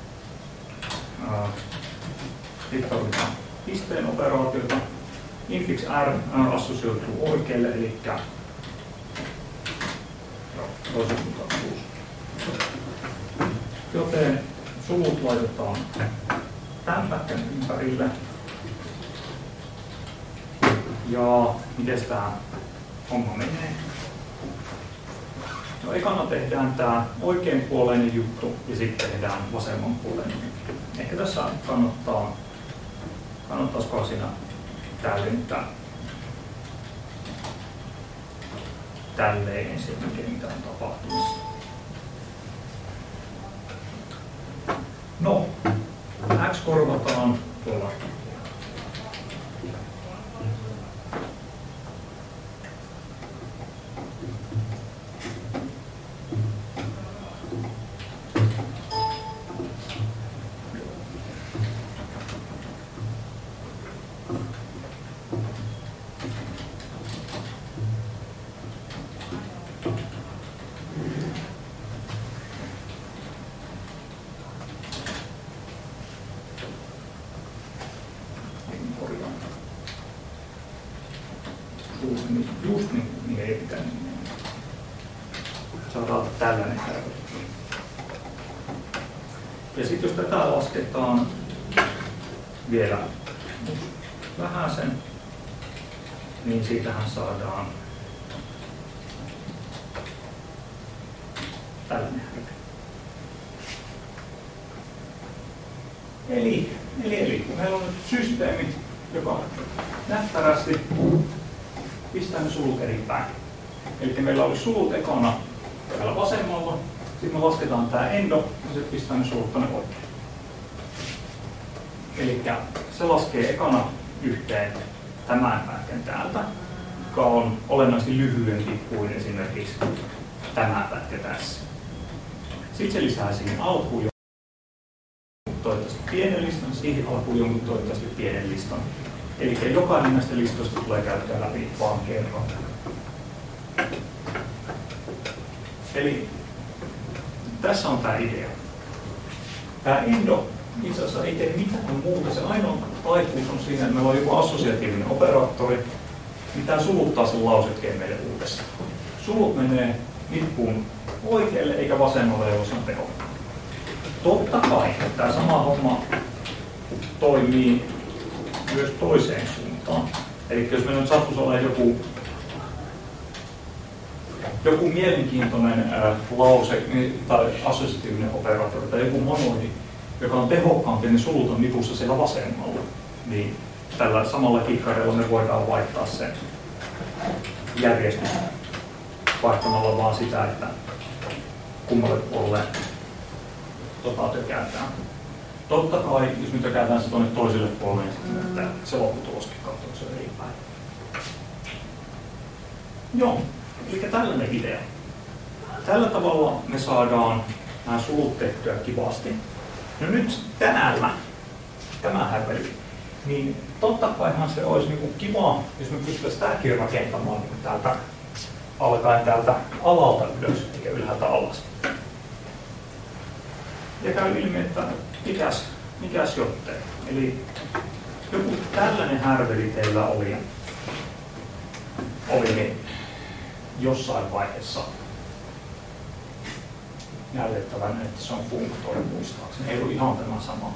sitten tarvitaan pisteen operaatiota. Infix R assosioituu oikealle, eli joten sulut laitetaan tämän pätkän ympärille. Ja miten tämä homma menee? No ekana tehdään tämä oikeanpuoleinen juttu ja sitten tehdään vasemmanpuoleinen juttu. Ehkä tässä kannattaisiko siinä täydentää tälleen ensin, mitä on tapahtumassa. No, X korvataan tuolla just niin ei pitänyt. Saadaan tällainen helpotus. Ja sitten jos tätä lasketaan vielä vähäsen, niin siitähän saadaan tällainen helpotus. Eli kun meillä on nyt systeemi, joka näppärästi pistää ne sulut eri päin. Eli meillä oli sulut ekana täällä vasemmalla, sitten me lasketaan tämä endo ja sitten pistää ne sulut tänne oikein. Eli se laskee ekana yhteen tämän pätkän täältä, joka on olennaisesti lyhyempi kuin esimerkiksi tämä pätkä tässä. Sitten se lisää siihen alkuun toivottavasti pienen listan, siihen alkuun jonkun toivottavasti pienen listan. Eli jokainen näistä listoista tulee käyttää läpi vaan kerran. Eli tässä on tämä idea. Tämä endo itse asiassa ei tee mitään muuta. Se ainoa taikuus on siinä, että meillä on joku assosiatiivinen operaattori, mitä suluttaa sen lausekkeen meille uudestaan. Sulut menee nippuun oikealle eikä vasemmalle, jos on teho. Totta kai tämä sama homma toimii myös toiseen suuntaan. Eli jos meillä nyt sattuisi olla joku mielenkiintoinen lause tai assosiatiivinen operaattori tai joku monoidi, joka on tehokkaampi, niin sulut on nipussa siellä vasemmalla, niin tällä samalla kikkarilla me voidaan vaihtaa sen järjestys vaihtamalla vaan sitä, että kummalle puolelle tökätään. Totta kai, jos nyt tökätään se tuonne toiselle puolelle, niin sitten näyttää se lopputuloskin kautta, se on eri päin. Joo, eli tällainen idea. Tällä tavalla me saadaan nämä sulut tehtyä kivasti. No nyt täällä, tämä häveli, niin totta kaihan se olisi niinku kiva, jos me pystyttäisiin tämäkin rakentamaan niin täältä alkaen täältä alalta ylös, eikä ylhäältä alas. Ja käy ilmi, että mikäs jottei. Eli joku tällainen härveli teillä oli niin jossain vaiheessa näytettävän, että se on funktori muistaakseni. Ei ollut ihan tämä sama.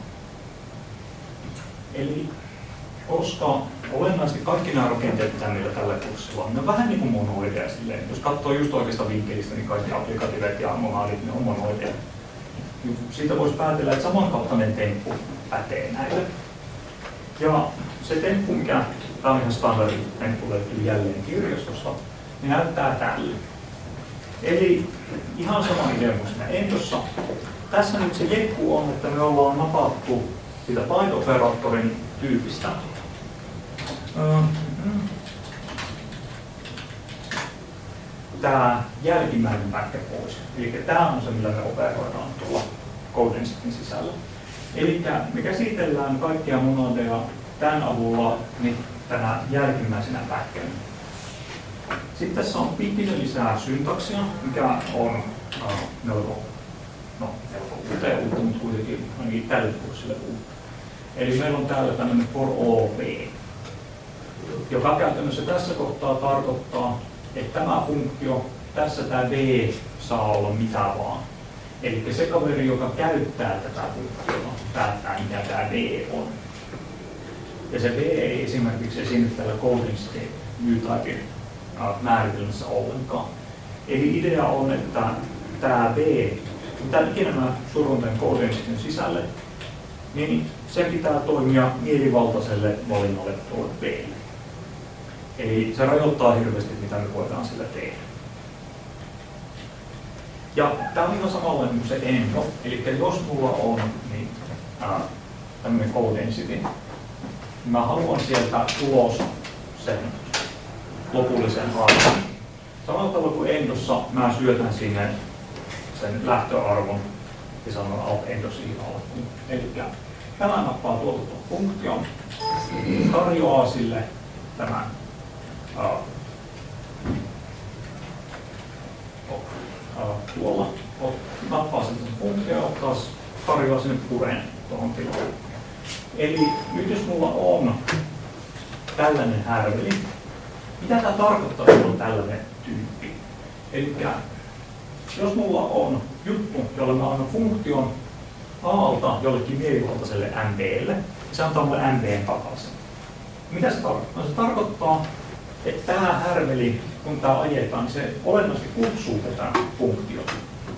Eli koska olennaisesti kaikki nämä rakenteet, mitä meillä tällä kurssilla on, ne on vähän niin kuin monoideja silleen. Jos katsoo just oikeasta vinkkelistä, niin kaikki applikatiivet ja monadit, ne on monoideja. Siitä voisi päätellä, että samankaltainen temppu pätee näille. Ja se temppu, mikä tämä on ihan standardi temppu, löytyy jälleen kirjastosta, niin näyttää tälle. Eli ihan sama idea kuin siinä endossa. Tässä nyt se jekku on, että me ollaan napattu sitä byte-operaattorin tyypistä. Tämä jälkimmäinen pätkä pois. Eli tämä on se, millä me operoidaan tuolla Codensetin sisällä. Eli me käsitellään kaikkia monadeja tämän avulla niin tänä jälkimmäisenä pätkänä. Sitten tässä on pikkuisen lisää syntaksia, mikä on melko uuteen uutta, mutta kuitenkin ainakin tälle kurssille uutta. Eli meillä on täällä tämmöinen for OP, joka käytännössä tässä kohtaa tarkoittaa, että tämä funktio, tässä tämä b saa olla mitä vaan. Eli se kaveri, joka käyttää tätä funktiota, päättää mitä tämä b on. Ja se b ei esimerkiksi esiinny tällä coding state new-typin määritelmässä ollenkaan. Eli idea on, että tämä b, mitä ikinä mä surun tämän coding staten sisälle, niin sen pitää toimia mielivaltaiselle valinnalle tuolle b:lle. Eli se rajoittaa hirveästi, mitä me voidaan sillä tehdä. Ja tämä on ihan samanlainen kuin se endo. Eli jos mulla on niin, tämmöinen code density, niin mä haluan sieltä ulos sen lopullisen arvon. Samalla tavalla kuin endossa mä syötän sinne sen lähtöarvon ja sanon alt endo siihen alkuun. Eli tämä nappaa tuolta funktion, tarjoaa sille tämän tuolla, nappaa sen funktion ja ottaa tarjoaa sinne pureen tuohon tilaan. Eli nyt jos mulla on tällainen härveli, mitä tämä tarkoittaa, jos on tällainen tyyppi? Eli jos mulla on juttu, jolle mä annan funktion Aalta jollekin mielivaltaiselle MB:lle, se antaa mulle MB:n takaisin. Mitä se tarkoittaa? No, se tarkoittaa, että tämä härveli, kun tämä ajetaan, niin se olennaisesti kutsuu tätä funktiota.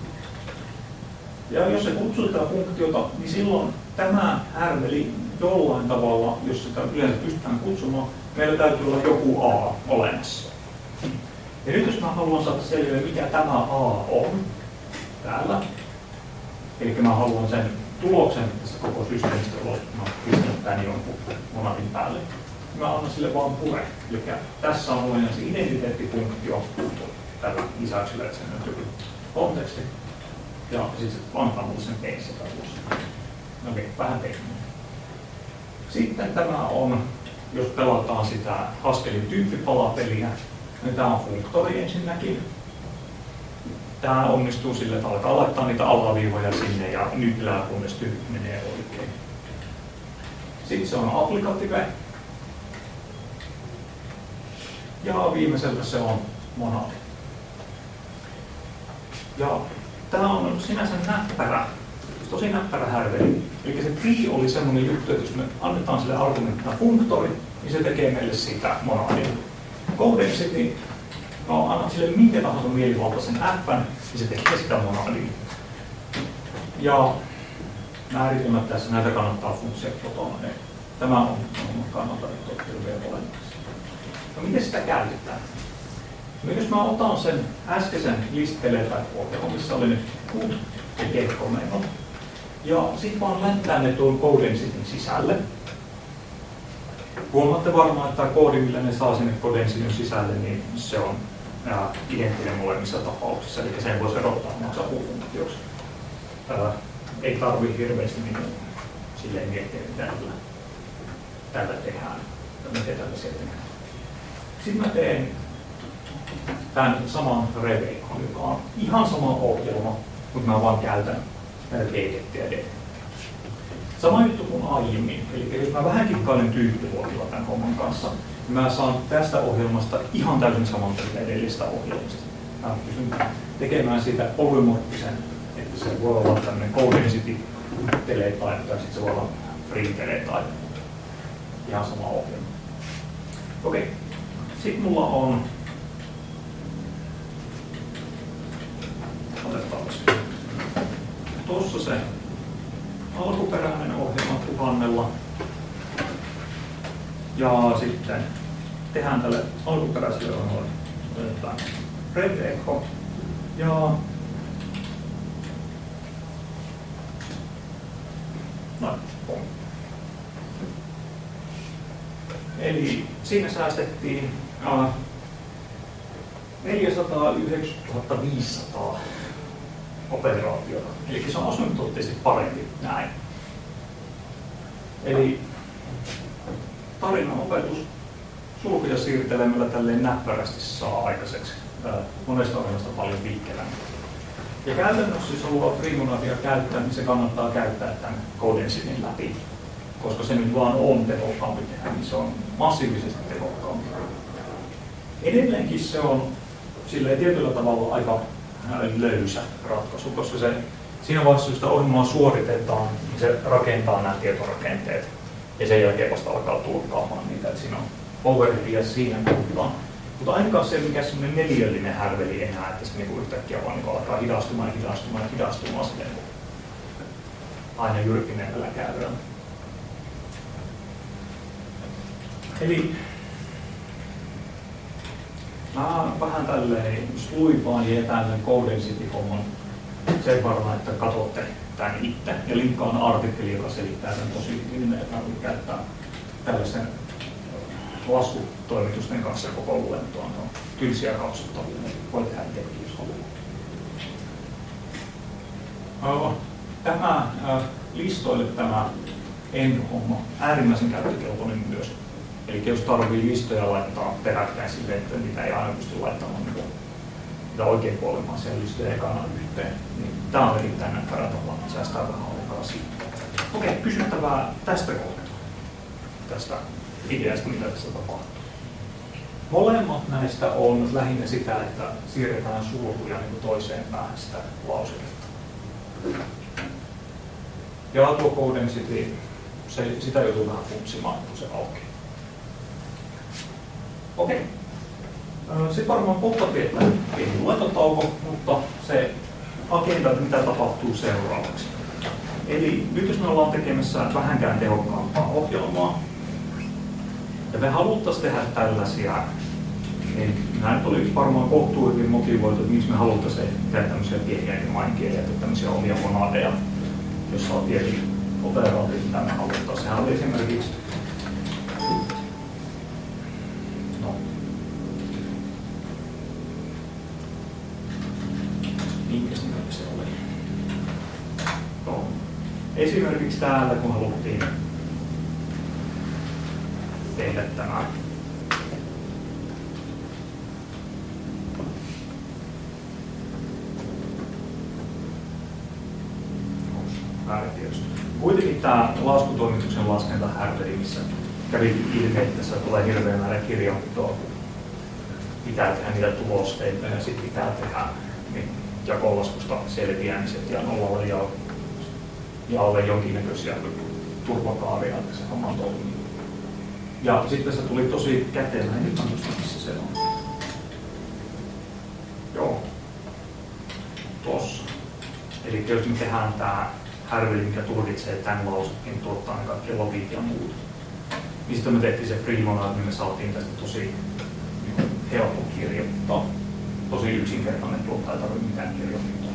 Ja jos se kutsuu tätä funktiota, niin silloin tämä härveli jollain tavalla, jos sitä yleensä pystytään kutsumaan, meillä täytyy olla joku A olemassa. Ja nyt jos mä haluan saada selville, mikä tämä A on täällä, eli mä haluan sen tuloksen tästä koko systeemistä, jolloin mä pistän tämän jonkun monadin päälle, mä annan sille vaan pure. Eli tässä on olennainen se identiteettifunktio tällä lisäyksellä, että sen on joku konteksti. Ja sitten se antaa mulle sen peessä tuossa. Okei, vähän tekninen. Sitten tämä on, jos pelataan sitä Haskellin tyyppipalapeliä, niin tämä on funktori ensinnäkin. Tämä onnistuu sille, että alkaa laittaa niitä alaviivoja sinne ja nyplää, kunnes tyyppi menee oikein. Sitten se on applicative. Ja viimeiseltä se on monadi. Ja tämä on sinänsä näppärä, tosi näppärä härveli. Eli se free oli semmoinen juttu, että jos me annetaan sille argumenttina funktori, niin se tekee meille siitä monadin. Code density, no annat sille minkä tahansa mielivaltaisen f, niin se tekee sitä monadin. Ja määritelmät tässä, näitä kannattaa funtsia kotona. Tämä on kannalta hirveän olennaista. No miten sitä käytetään? No jos mä otan sen äskeisen list-peletype-ohjelman, missä oli nyt put ja get-komennot, ja sitten vaan läntään ne tuon code densityn sisälle. Huomaatte varmaan, että tämä koodi, millä ne saa sinne code densityn sisälle, niin se on identtinen molemmissa tapauksissa, eli sen voisi erottaa maksaa funktioksi. Ei tarvitse hirveästi silleen miettiä, mitä tällä tehdään, tai miten tällaisia tehdään. Sitten mä teen tämän saman reveikon, joka on ihan sama ohjelma, mutta mä vaan käytän D-tettiä ja D-tettiä. Sama juttu kuin aiemmin, eli jos mä vähän kikkailen tyyppiluokilla tämän homman kanssa, niin mä saan tästä ohjelmasta ihan täysin saman kuin edellistä ohjelmasta. Mä pystyn tekemään siitä polymorffisen, että se voi olla tämmöinen code density teletype tai sitten se voi olla free teletype. Ihan sama ohjelma. Okei. Sitten mulla on, tuossa se alkuperäinen ohjelma 1000 ja sitten tehdään tälle alkuperäiselle ohjelmalle otetaan rev-echo ja eli siinä säästettiin 490 500 operaatiota. Eli se on asymptoottisesti parempi näin. Eli tarinan opetus sulkuja siirtelemällä tälleen näppärästi saa aikaiseksi monesta ohjelmasta paljon vikkelämmin. Ja käytännössä, jos haluaa Freemonavia käyttää, niin se kannattaa käyttää tämän Codensinin läpi. Koska se nyt vaan on tehokkaampi tehdä, niin se on massiivisesti tehokkaampi. Edelleenkin se on silleen tietyllä tavalla aika löysä ratkaisu, koska siinä vaiheessa, jos sitä ohjelmaa suoritetaan, niin se rakentaa nämä tietorakenteet. Ja sen jälkeen vasta alkaa tulkkaamaan niitä, että siinä on overheadia siinä kohtaan. Mutta ainakaan se ei ole mikään semmoinen neliöllinen härveli enää, että se niinku yhtäkkiä vaan niinku alkaa hidastumaan silleen, aina jyrkkineellä käydään. Eli mä vähän tälleen sluipaan ja jätän Codensity-homman sen varmaan, että katsotte tämän itse. Ja linkkaan artikkeli, joka selittää tämän tosi hyvin, että mä voin käyttää tällaisen laskutoimitusten kanssa koko luentoon. On tylsiä katsottavia, voi tehdä itsekin, jos haluaa. Tämä listoille tämä end-homma äärimmäisen käyttökelpoinen myös. Eli jos tarvii listoja laittaa peräkkäin silleen, että niitä ei aina pysty laittamaan mitä oikein kuolemaan siellä listoja ekana yhteen, niin tämä on erittäin näppärä tapa, säästää vähän aikaa siitä. Okei, kysyttävää tästä kohtaa, tästä ideasta, mitä tässä tapahtuu. Molemmat näistä on lähinnä sitä, että siirretään sulkuja niin toiseen päähän sitä lauseketta. Ja tuo Codensity, sitä joutuu vähän funtsimaan, kun se aukeaa. Okei. Sitten varmaan kohta pidetään pieni luentotauko, mutta se agenda, mitä tapahtuu seuraavaksi. Eli nyt jos me ollaan tekemässä vähänkään tehokkaampaa ohjelmaa, ja me haluttaisiin tehdä tällaisia, niin nämä nyt oli varmaan kohtuullisesti motivoitu, että miksi me haluttaisiin tehdä tämmöisiä pieniä mainkielejä, tämmöisiä omia monadeja, jossa on tietyt operaatiot, mitä me haluttaisiin. Sehän oli esimerkiksi esimerkiksi täällä, kun haluttiin tehdä tämä kuitenkin tämä laskutoimituksen laskentahärveli, missä kävi ilmi, että tässä tulee hirveän määrä kirjanpitoa. Pitää tehdä niitä tulosteita ja sitten pitää tehdä niin jakolaskusta selviämiset ja nollalla ja alle jonkinnäköisiä turvakaaria, että se homma toimii. Ja sitten se tuli tosi kätevä, en muista missä se on. Joo. Tossa. Eli jos me tehdään tämä härveli, mikä tulkitsee tämän lausekkeen, tuottaa ne kaikki logit ja muut. Niin sitten me tehtiin se Freemonade, niin me saatiin tästä tosi helppo kirjoittaa. Tosi yksinkertainen tuottaa, ei tarvitse mitään kirjoittaa.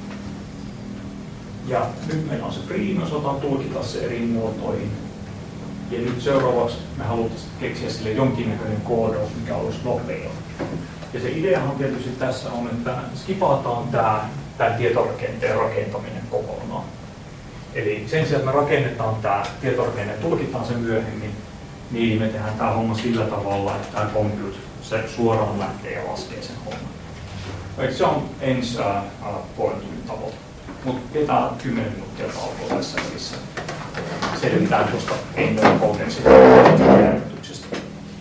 Ja nyt meillä on se free, me osataan tulkita se eri muotoihin. Ja nyt seuraavaksi me haluttaisiin keksiä sille jonkinnäköinen koodaus, mikä olisi nopea. Ja se ideahan tietysti tässä on, että skipataan tämä tietorakenteen rakentaminen kokonaan. Eli sen sijaan, että me rakennetaan tämä tietorakenne ja tulkitaan se myöhemmin, niin me tehdään tämä homma sillä tavalla, että tämä compute se suoraan lähtee ja laskee sen homman. Eli se on ensi puolen tunnin tavoite. Mutta pidetään 10 minuuttia taukoa tässä välissä. Selvitään tuosta Englannin Codensity järjestyksestä.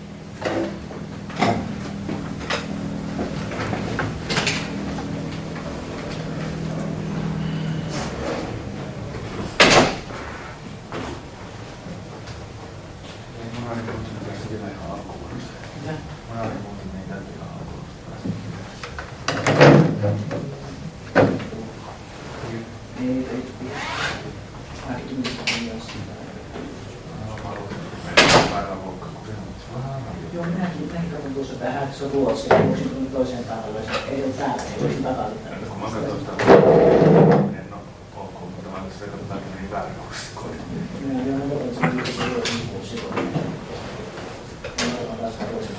Se on Ruotsi, ja voisin tulla toiseen päälle, ei ole täällä, ei voisin takaisin. Kun mä katson sitä, en ole ok, mutta mä tässä katsotaan niin väärin kohdista. Minä olen katsotaan, että se on yhdessä Ruotsin kurssi. En ole taas toiseen.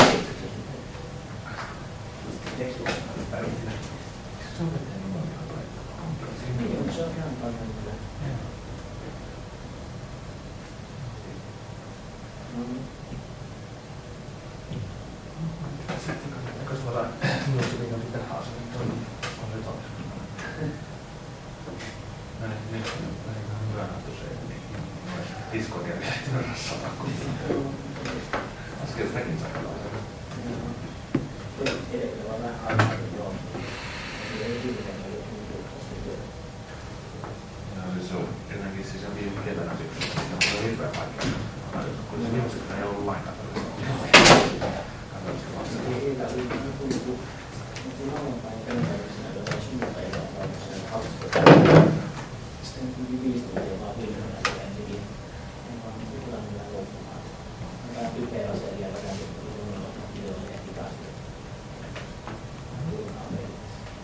Se on veteen ihan paikka. Niin, se on ihan paikka. Sitten kannattaa, jos mä minuutin tähän asentoon, on jotain. Nyt on ihan hyvä tosiaan. Diskonia vielä äsken sitäkin saadaan. Edellä on vähän aikaa, joo. Ei hirveän Se on jotenkin siis on viime keväänä syksyllä. Se on hirveän vaikea. Kun se viimeiset ei ollut lainkaan tällaista. Heillä oli tullut lauantain käyntäyksenä jotain sunnuntailla lauantaina 12. Sitten tuli 5 tuntia vaan viimeinen ja ensikin on vaan tilannilla loppumaan. Tämä typeärasia vielä kääntyy tunnilla videolle ja hitaasti. Tunnaa meille.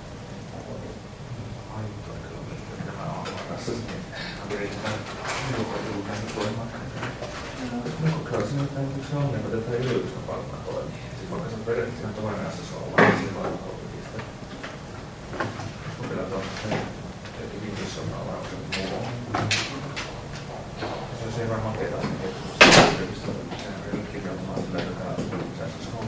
Aito, että tämä on tässä. On yritetään julkaisuuden toimimaan. Kyllä se on yksi ongelma, että tätä yliopiston palkkaan ole. Siis vaikka se on periaatteessa ihan toinen SSO, vaan se on koulutukista. Vielä tuossa jokin viikissä on avauksen muu. Se ei varmaan ketään yliopiston. Sehän on kirjoittamaan sillä, että tämä on SSO.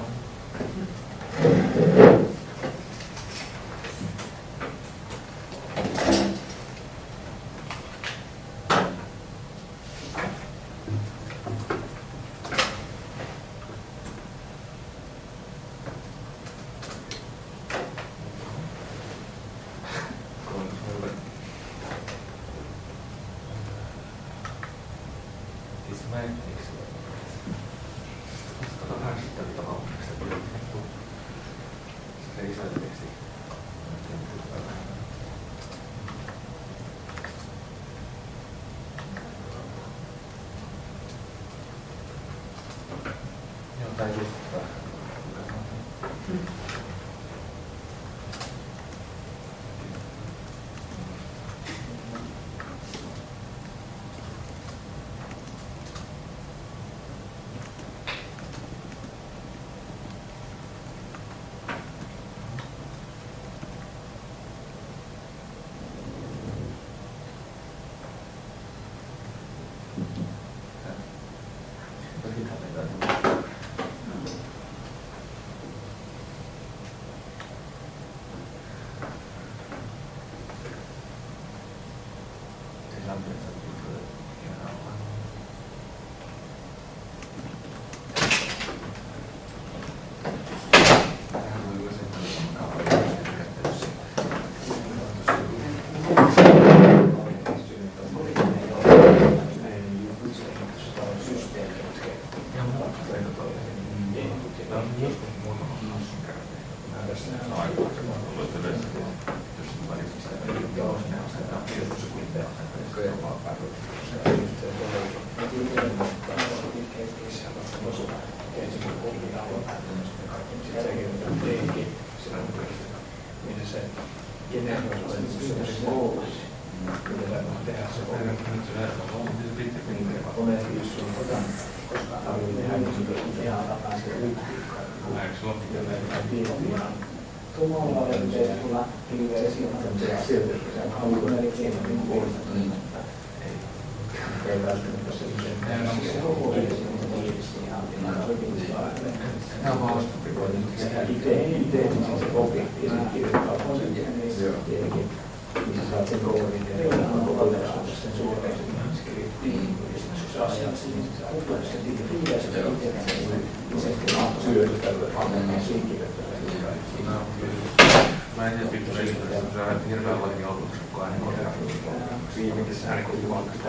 Mä en tiedä pikkuisen ihmeessä, kun sä olet hirveän lakin aluksi, kun aina kohdalla. Viimekin se ääni kohdalla valkasta.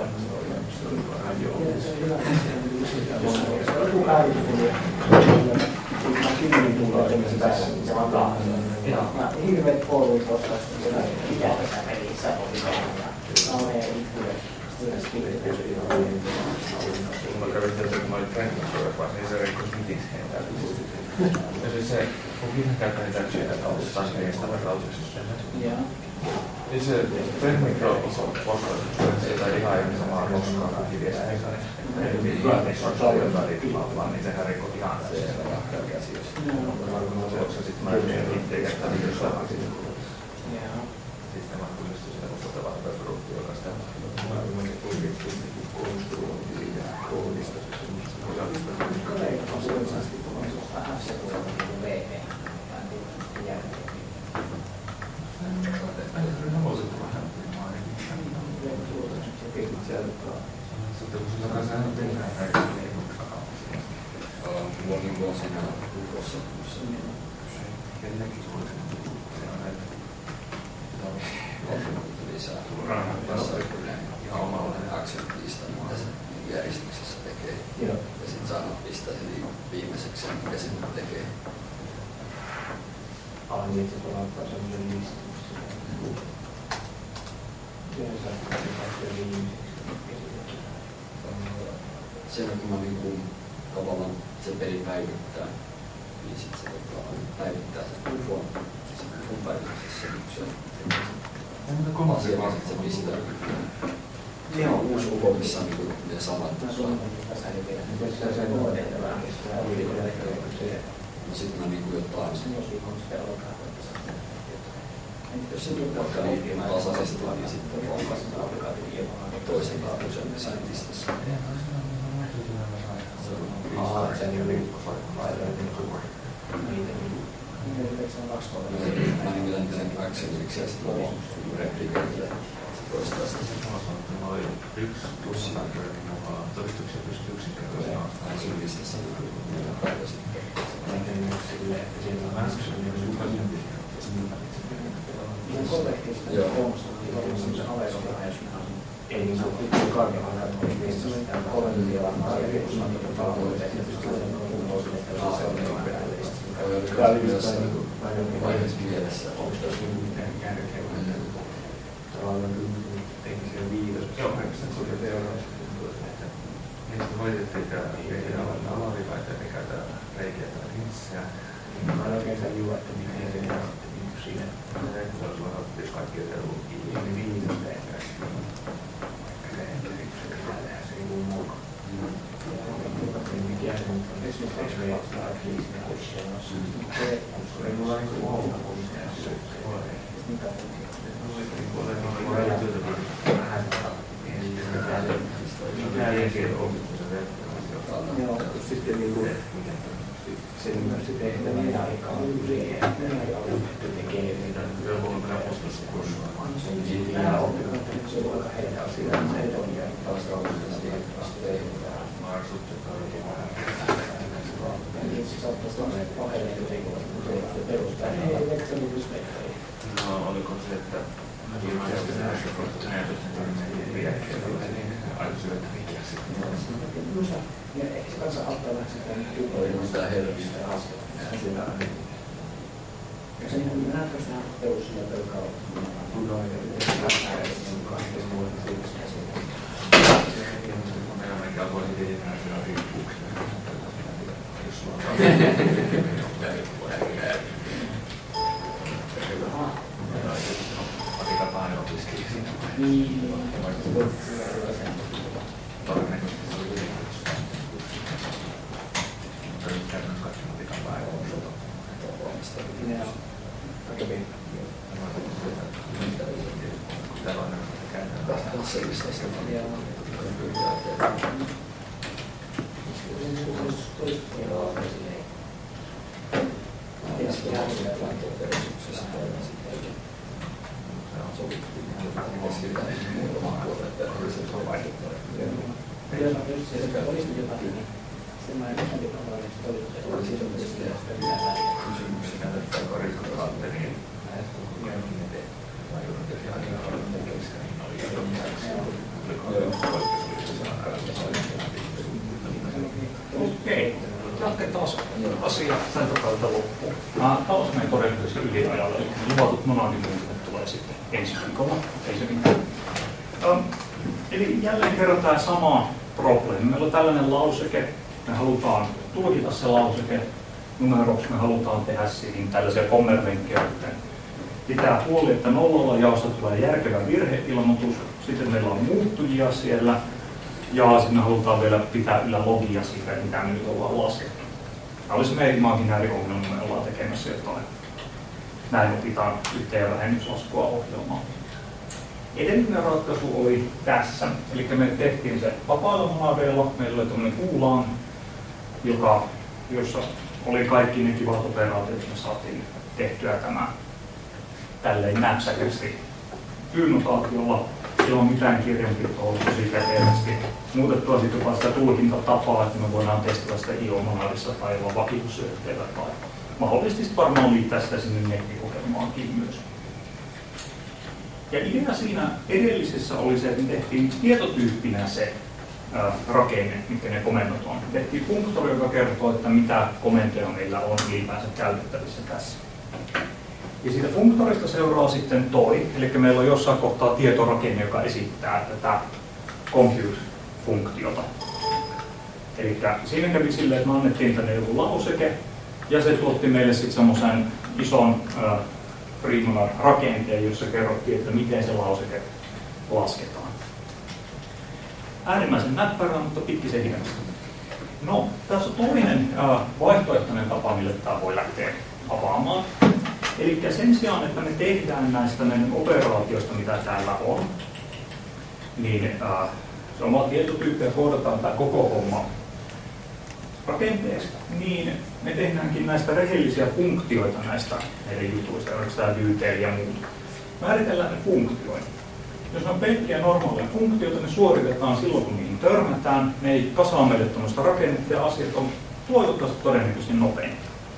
Joku päivä tuli. Mä kymmenen tuntia tein tässä, se vaan tahdon. Ja hirveet polvit tuossa, mitä tässä pelissä oli vähän. No ne ikkulet. Mä kävin tässä, kun mä olin treenikkoissa, niin se rikkoi mitiksi heitä. Ja siis se, kun minä käytän niitä yksiä, että olisi taas estävät rautisysteemät. Niin se treenikko iso postaisuus, se ei ihan ihan samaa koskaan kuin kirjasta. Jos on paljon jotain riippaa, niin sehän rikkoi ihan täysin asioista. Sitten mä en itse käyttää niitä jossain asioita. Sitten mä kuulostin sitä mustattavaa hypäpyruuttia, joka sitä maailman konstruointiin ja kohdistus. Vuoden vuosina tuossa lisää ihan omalainen aktiivista, mitä se järjestyksessä tekee. Ja sitten saanut pistää sen viimeiseksi, mikä se nyt tekee. Niin, että se tulee ottaa sellaisen listumista. Sen kun mä tavallaan se peli päivittää, niin sitten se päivittää se UFOn. Se UFOn päivityksessä se asia, se pistää. Siinä on uusi UFO, missä on ne samat. No sitten mä jotain. Jos se vaikka liikkuu tasaisesti, niin sitten on toisen kaapuksen scientistissa. Mä nimetän sen actioniksi ja sitten on replikeille. Se toistaa sitä. Yksi tussimäköinen mukaan todistuksia pystyy yksinkertaisesti näin sun listassa on päivä sitten. Ihan kollektiivista huomassa ei niin kuin pitää karjaa näyttää, se on kolmentiala arvioimaan, että tavoite, että pystyy kuntoisille, että se on perällistä. Tämä oli myös vaiheessa mielessä. Onko tässä järkeä? Tavallaan teknisiä viitos. Joo, se oli teoreisesti. Niistä hoidettiin tämä alaripaita, mikä tämä reikiä tai rinssiä. Mä en oikein tajua, että mikä se on siinä. Se olisi vaan ottaa kaikkia teologia. Niin viitos tehdään. Se ei voi mukaan. Esimerkiksi me jatkaa kriisinä kursseilla. Se ei mulla niin kuin olla kursseilla. Mitä Joo, sitten niinku sen myös se tehtävän aikaa tekee ja oppikohtainen se voi olla heitä asiaa, se on ja taas niin se saattaisi olla paheille jotenkin perustaa. Eikö se ollut spektaali? No, oliko se, että ilmeisesti näkökohtaisesti ajatuksen niin aina syötä mikä sitten. Ja ehkä se kanssa auttaa vähän sitä Tämä helpistä asiaa. Ja se niin näyttäisi nämä perussia pelkaudet. Meillä on ainakin alkoisin tietää, että se on riippuuksia. Otika painopiskiä siinä. Niin. Todennäköisesti se oli yritystä. Mutta nyt käytännössä katsoen otikan painopiskiä. Joo. Aika hyvin. Tämä on käytännössä. Kasselistasta. Okei, jatketaan asiaa tältä kautta loppuun. Taas meni todennäköisesti yliajalle, eli luvatut monadimuudet tulee sitten ensi viikolla, ei se mitään. Eli jälleen kerran tämä sama probleemi. Meillä on tällainen lauseke, me halutaan tulkita se lauseke numeroksi, me halutaan tehdä siihen tällaisia kommervenkkejä, kuten pitää huoli, että nollalla jaosta tulee järkevä virheilmoitus, sitten meillä on muuttujia siellä, ja sitten me halutaan vielä pitää yllä logia siitä, mitä me nyt ollaan laskettu. Tämä olisi meidän imaginääriongelma, me ollaan tekemässä jotain. Näin opitaan yhteen- ja vähennyslaskua ohjelmaa. Edellinen ratkaisu oli tässä, eli me tehtiin se vapailla monadeilla, meillä oli tämmöinen kuulaan, jossa oli kaikki ne kivat operaatiot, me saatiin tehtyä tämä tälleen näpsäkästi pyynotaatiolla. ilman mitään kirjanpitoa tosi kätevästi. Muutettua sitten jopa sitä tulkintatapaa, että me voidaan testata sitä IO-monadissa tai jollain vakiosyötteellä tai mahdollisesti varmaan liittää sitä sinne nettikokeilmaankin myös. Ja idea siinä edellisessä oli se, että me tehtiin tietotyyppinä se rakenne, mitkä ne komennot on. Tehtiin funktori, joka kertoo, että mitä komentoja meillä on ylipäänsä käytettävissä tässä. Ja siitä funktorista seuraa sitten toi, eli meillä on jossain kohtaa tietorakenne, joka esittää tätä compute-funktiota. Eli siinä kävi silleen, että me annettiin tänne joku lauseke, ja se tuotti meille sitten semmoisen ison Free-monad-rakenteen, jossa kerrottiin, että miten se lauseke lasketaan. Äärimmäisen näppärää, mutta pitkisen hienosti. No, tässä on toinen vaihtoehtoinen tapa, millä tämä voi lähteä avaamaan. Eli sen sijaan, että me tehdään näistä meidän operaatioista, mitä täällä on, niin se on vaan tietotyyppi ja koodataan tämä koko homma rakenteesta, niin me tehdäänkin näistä rehellisiä funktioita näistä meidän jutuista, esimerkiksi tämä detail ja muut. Määritellään ne funktioita. Jos on pelkkiä normaaleja funktioita, ne suoritetaan silloin, kun niihin törmätään. Ne ei kasaa meille tämmöistä rakennetta ja asiat on toivottavasti todennäköisesti nopein.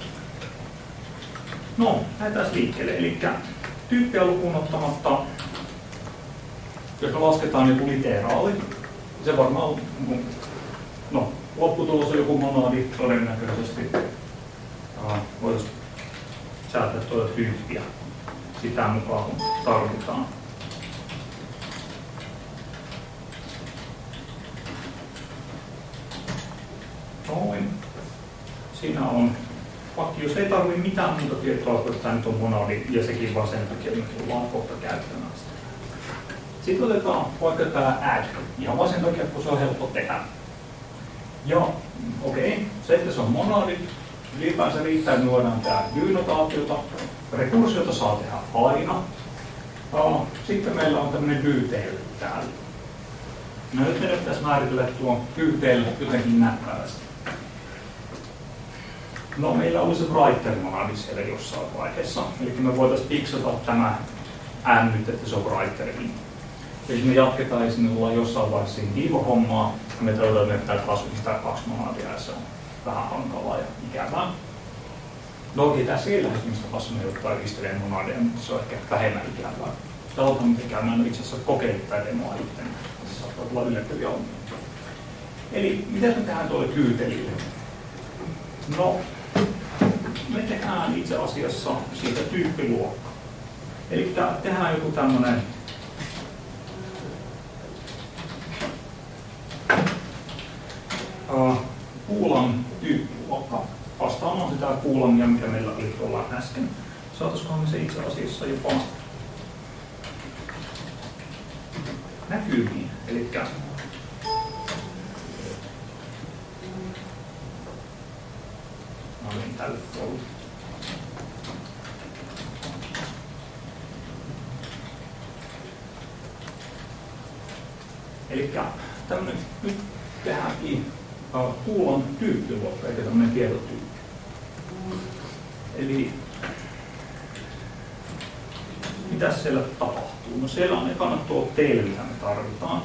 No, lähdetään liikkeelle. Eli tyyppiä lukuun ottamatta, jos me lasketaan joku literaali, se varmaan no, lopputulos on joku monadi todennäköisesti. Voitaisiin säätää tuota tyyppiä sitä mukaan, kun tarvitaan. Noin. Siinä on vakio. Se ei tarvitse mitään muuta tietoa, kun tämä nyt on monadi, ja sekin vaan sen takia, että me tullaan kohta käyttämään sitä. Sitten otetaan vaikka tämä add, ihan vaan sen takia, kun se on helppo tehdä. Ja okei, se, että se on monadi, ylipäänsä riittää, että me voidaan tehdä dynotaatiota. Rekursiota saa tehdä aina. Sitten meillä on tämmöinen detail täällä. No nyt meidän pitäisi määritellä tuon detail jotenkin näppärästi. No meillä oli se writer-monadi siellä jossain vaiheessa. Eli me voitaisiin fiksata tämä n nyt, että se on writerin. Eli me jatketaan ja sinne ollaan jossain vaiheessa siinä divo-hommaa. Ja me toivotaan, että pitää kasvattaa 2 monadia ja se on vähän hankalaa ja ikävää. No okei, tässä ei lähestymistä tapassa me joudutaan rekisteröimään monadia, mutta se on ehkä vähemmän ikävää. Katsotaan miten käy. Mä en itse asiassa kokeillut tätä demoa itse. Se saattaa tulla yllättäviä ongelmia. Eli miten me tehdään tuolle tyytelille? No, me tehdään itse asiassa siitä tyyppiluokka. Eli tehdään joku tämmönen Puulan tyyppiluokka vastaamaan sitä Puulamia, mikä meillä oli tuolla äsken. Saataisikohan se itse asiassa jopa näkyviin. Elikkä tälle puolelle. Elikkä tämmönen nyt tehdäänkin Puulan tyyppiluokka, eikä tämmönen tietotyyppi. Eli mitäs siellä tapahtuu? No siellä on ekana tuo teille, mitä me tarvitaan.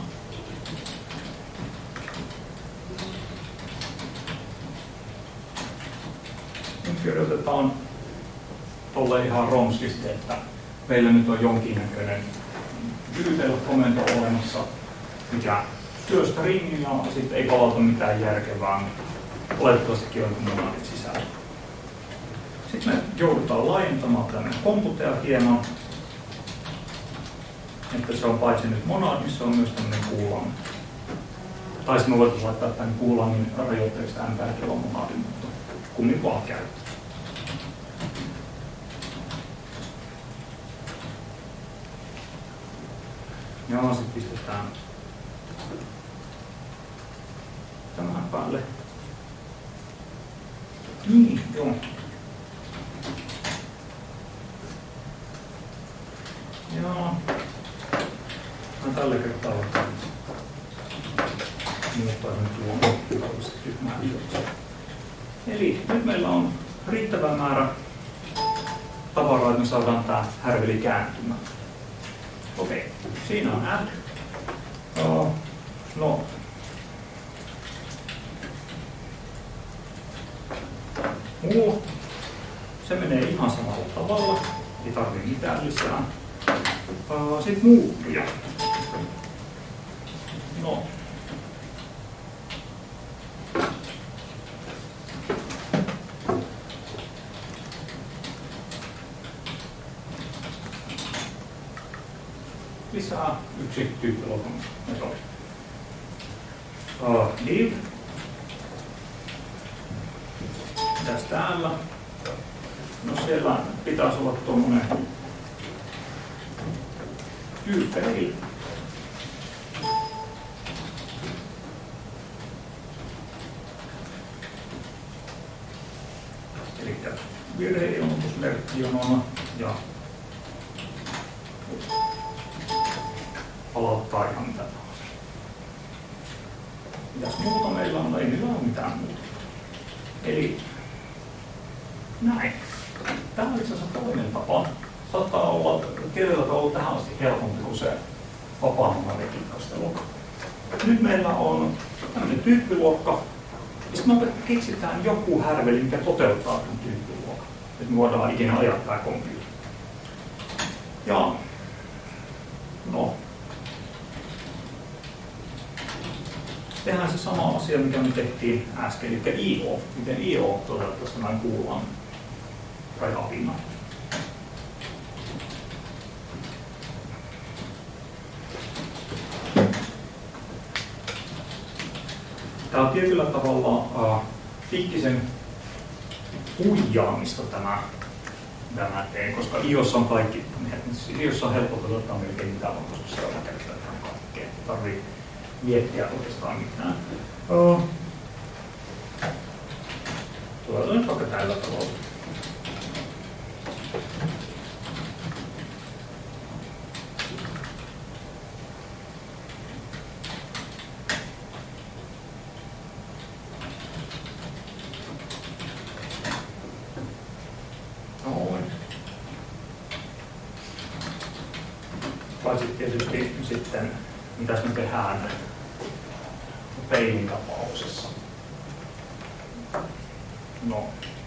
Nyt kirjoitetaan tolle ihan romskisti, että meillä nyt on jonkinnäköinen detail-komento olemassa, mikä syö sitä ringin ja sitten ei palauta mitään järkevää, oletettavastikin on monadit sisällä. Sitten me joudutaan laajentamaan tänne komputea hieman, että se on paitsi nyt monad, niin se on myös tämmöinen Puulan. Tai sitten me voitaisiin laittaa tämän Puulanin rajoitteeksi MPR-monadin, mutta kummin vaan käyttää. Ja sitten pistetään tämän päälle. Niin, joo. Joo. Mä tällä kertaa muuttaisin tuon tyhmää viikossa. Eli nyt meillä on riittävä määrä tavaraa, että me saadaan tää härveli kääntymään. Okei, siinä on add. Se menee ihan samalla tavalla, ei tarvitse mitään lisää. Sitten muuttuja. No. Lisää yksi tyyppiluokan metodi. Div. Mitäs täällä? No siellä pitäisi olla tuommoinen tyyppeili. Eli virheilmoitusmerkki on ja aloittaa ihan mitä tahansa. Mitäs muuta meillä on? Ei meillä ole mitään muuta. Eli näin. Tämä on itse asiassa toinen tapa. Saattaa olla kirjoittaa ollut tähän asti helpompi kuin se vapaa-ajan rekikkastelu. Nyt meillä on tämmöinen tyyppiluokka. Ja sitten me keksitään joku härveli, mikä toteuttaa tämän tyyppiluokan. Että me voidaan ikinä ajaa tämä kompyyteri. Ja no. Tehdään se sama asia, mikä me tehtiin äsken, eli IO. Miten IO toteuttaisi tämän kuuluvan rajapinnan. Tämä on tietyllä tavalla fikkisen huijaamista tämä teen, koska IOssa on kaikki. IOssa on helppo toteuttaa melkein mitään, koska se on käyttää tämän kaikkea. Ei tarvitse miettiä oikeastaan mitään. Tuolla nyt vaikka tällä tavalla. Tai sitten tietysti sitten, mitäs me tehdään peilin tapauksessa. No.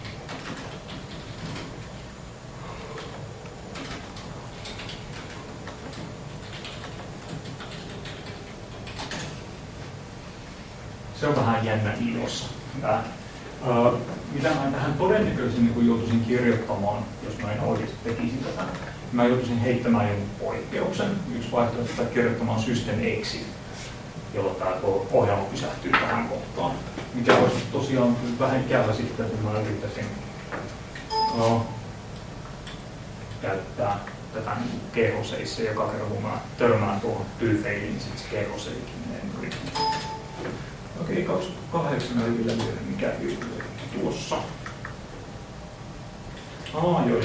Se on vähän jännä IOssa. Mitä mä tähän todennäköisemmin joutuisin kirjoittamaan, jos mä en oikeasti tekisin tätä. Mä joutuisin heittämään jonkun poikkeuksen. Yksi vaihtoehto on kirjoittamaan system exit, jolloin tämä ohjelma pysähtyy tähän kohtaan. Mikä olisi tosiaan vähän ikävä sitten, että mä yrittäisin käyttää tätä keroseissa, joka kerran kun mä törmään tuohon tyyfeiliin, niin sitten se keroseikin menee rikki. Okei, 28 ei vielä lyödä mikä tuossa. Joo.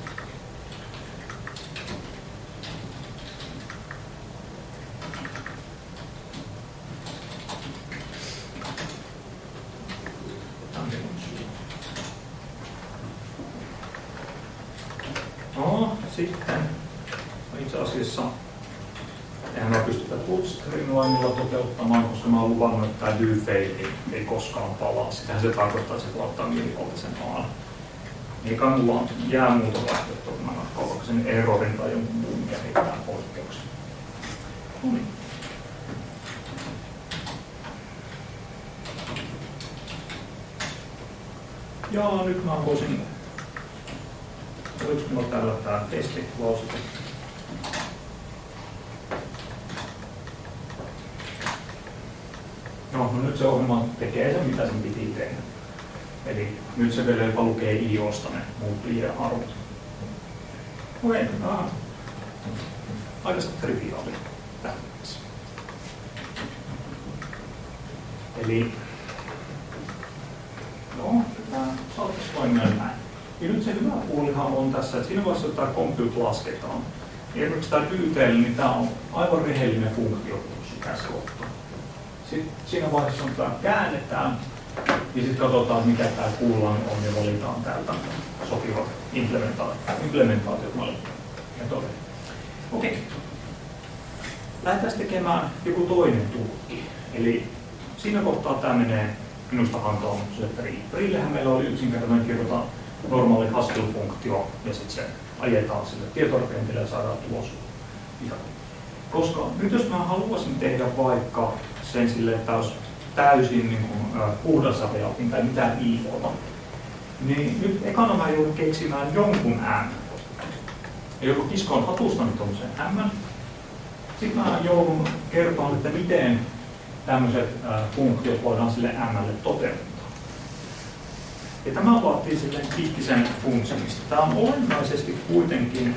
Sitten itse asiassa eihän mä pystytä bootstreamlinella toteuttamaan, koska mä oon luvannut, että tämä do-fail ei koskaan palaa. Sitähän se tarkoittaa, että se tuottaa mielivaltaisen maan. Eikä mulla jää muuta vaihtoehtoa, kun mä nakkaan vaikka sen errorin tai jonkun muun, mikä heittää poikkeuksia. Noniin. Ja nyt mä voisin. Oliko minulla täällä tämä testilauseke? No nyt se ohjelma tekee sen, mitä sen piti tehdä. Eli nyt se vielä jopa lukee IOsta ne muuttujien arvot. Okei, aika triviaali tähän. Eli no, tämä saattaisi toimia näin. Ja nyt se hyvä puolihan on tässä, että siinä vaiheessa, että tämä compute lasketaan. Ja esimerkiksi tämä detail, niin tämä on aivan rehellinen funktio, kun se käsiottaa. Sitten siinä vaiheessa on tämä käännetään, ja sitten katsotaan, mikä tämä kuulan on, ja valitaan täältä sopivat implementaatiot metodeja. Okei. Lähdetään tekemään joku toinen tulkki. Eli siinä kohtaa tämä menee minusta hankalaan, mutta sille Preillehän meillä oli yksinkertainen kirjoita normaali Haskell-funktio ja sitten se ajetaan sille tietorakenteelle ja saadaan tulos. Koska nyt jos mä haluaisin tehdä vaikka sen sille, että olisi täysin niin puhdassäveapin tai mitään IOta, niin nyt ekana mä joudun keksimään jonkun M. Ja joku kiskoon hatustani tuollaisen M. Sitten mä joudun kertomaan, että miten tämmöiset funktiot voidaan sille M:lle toteuttaa. Ja tämä vaatii silleen pitkisen funktionista. Tämä on olennaisesti kuitenkin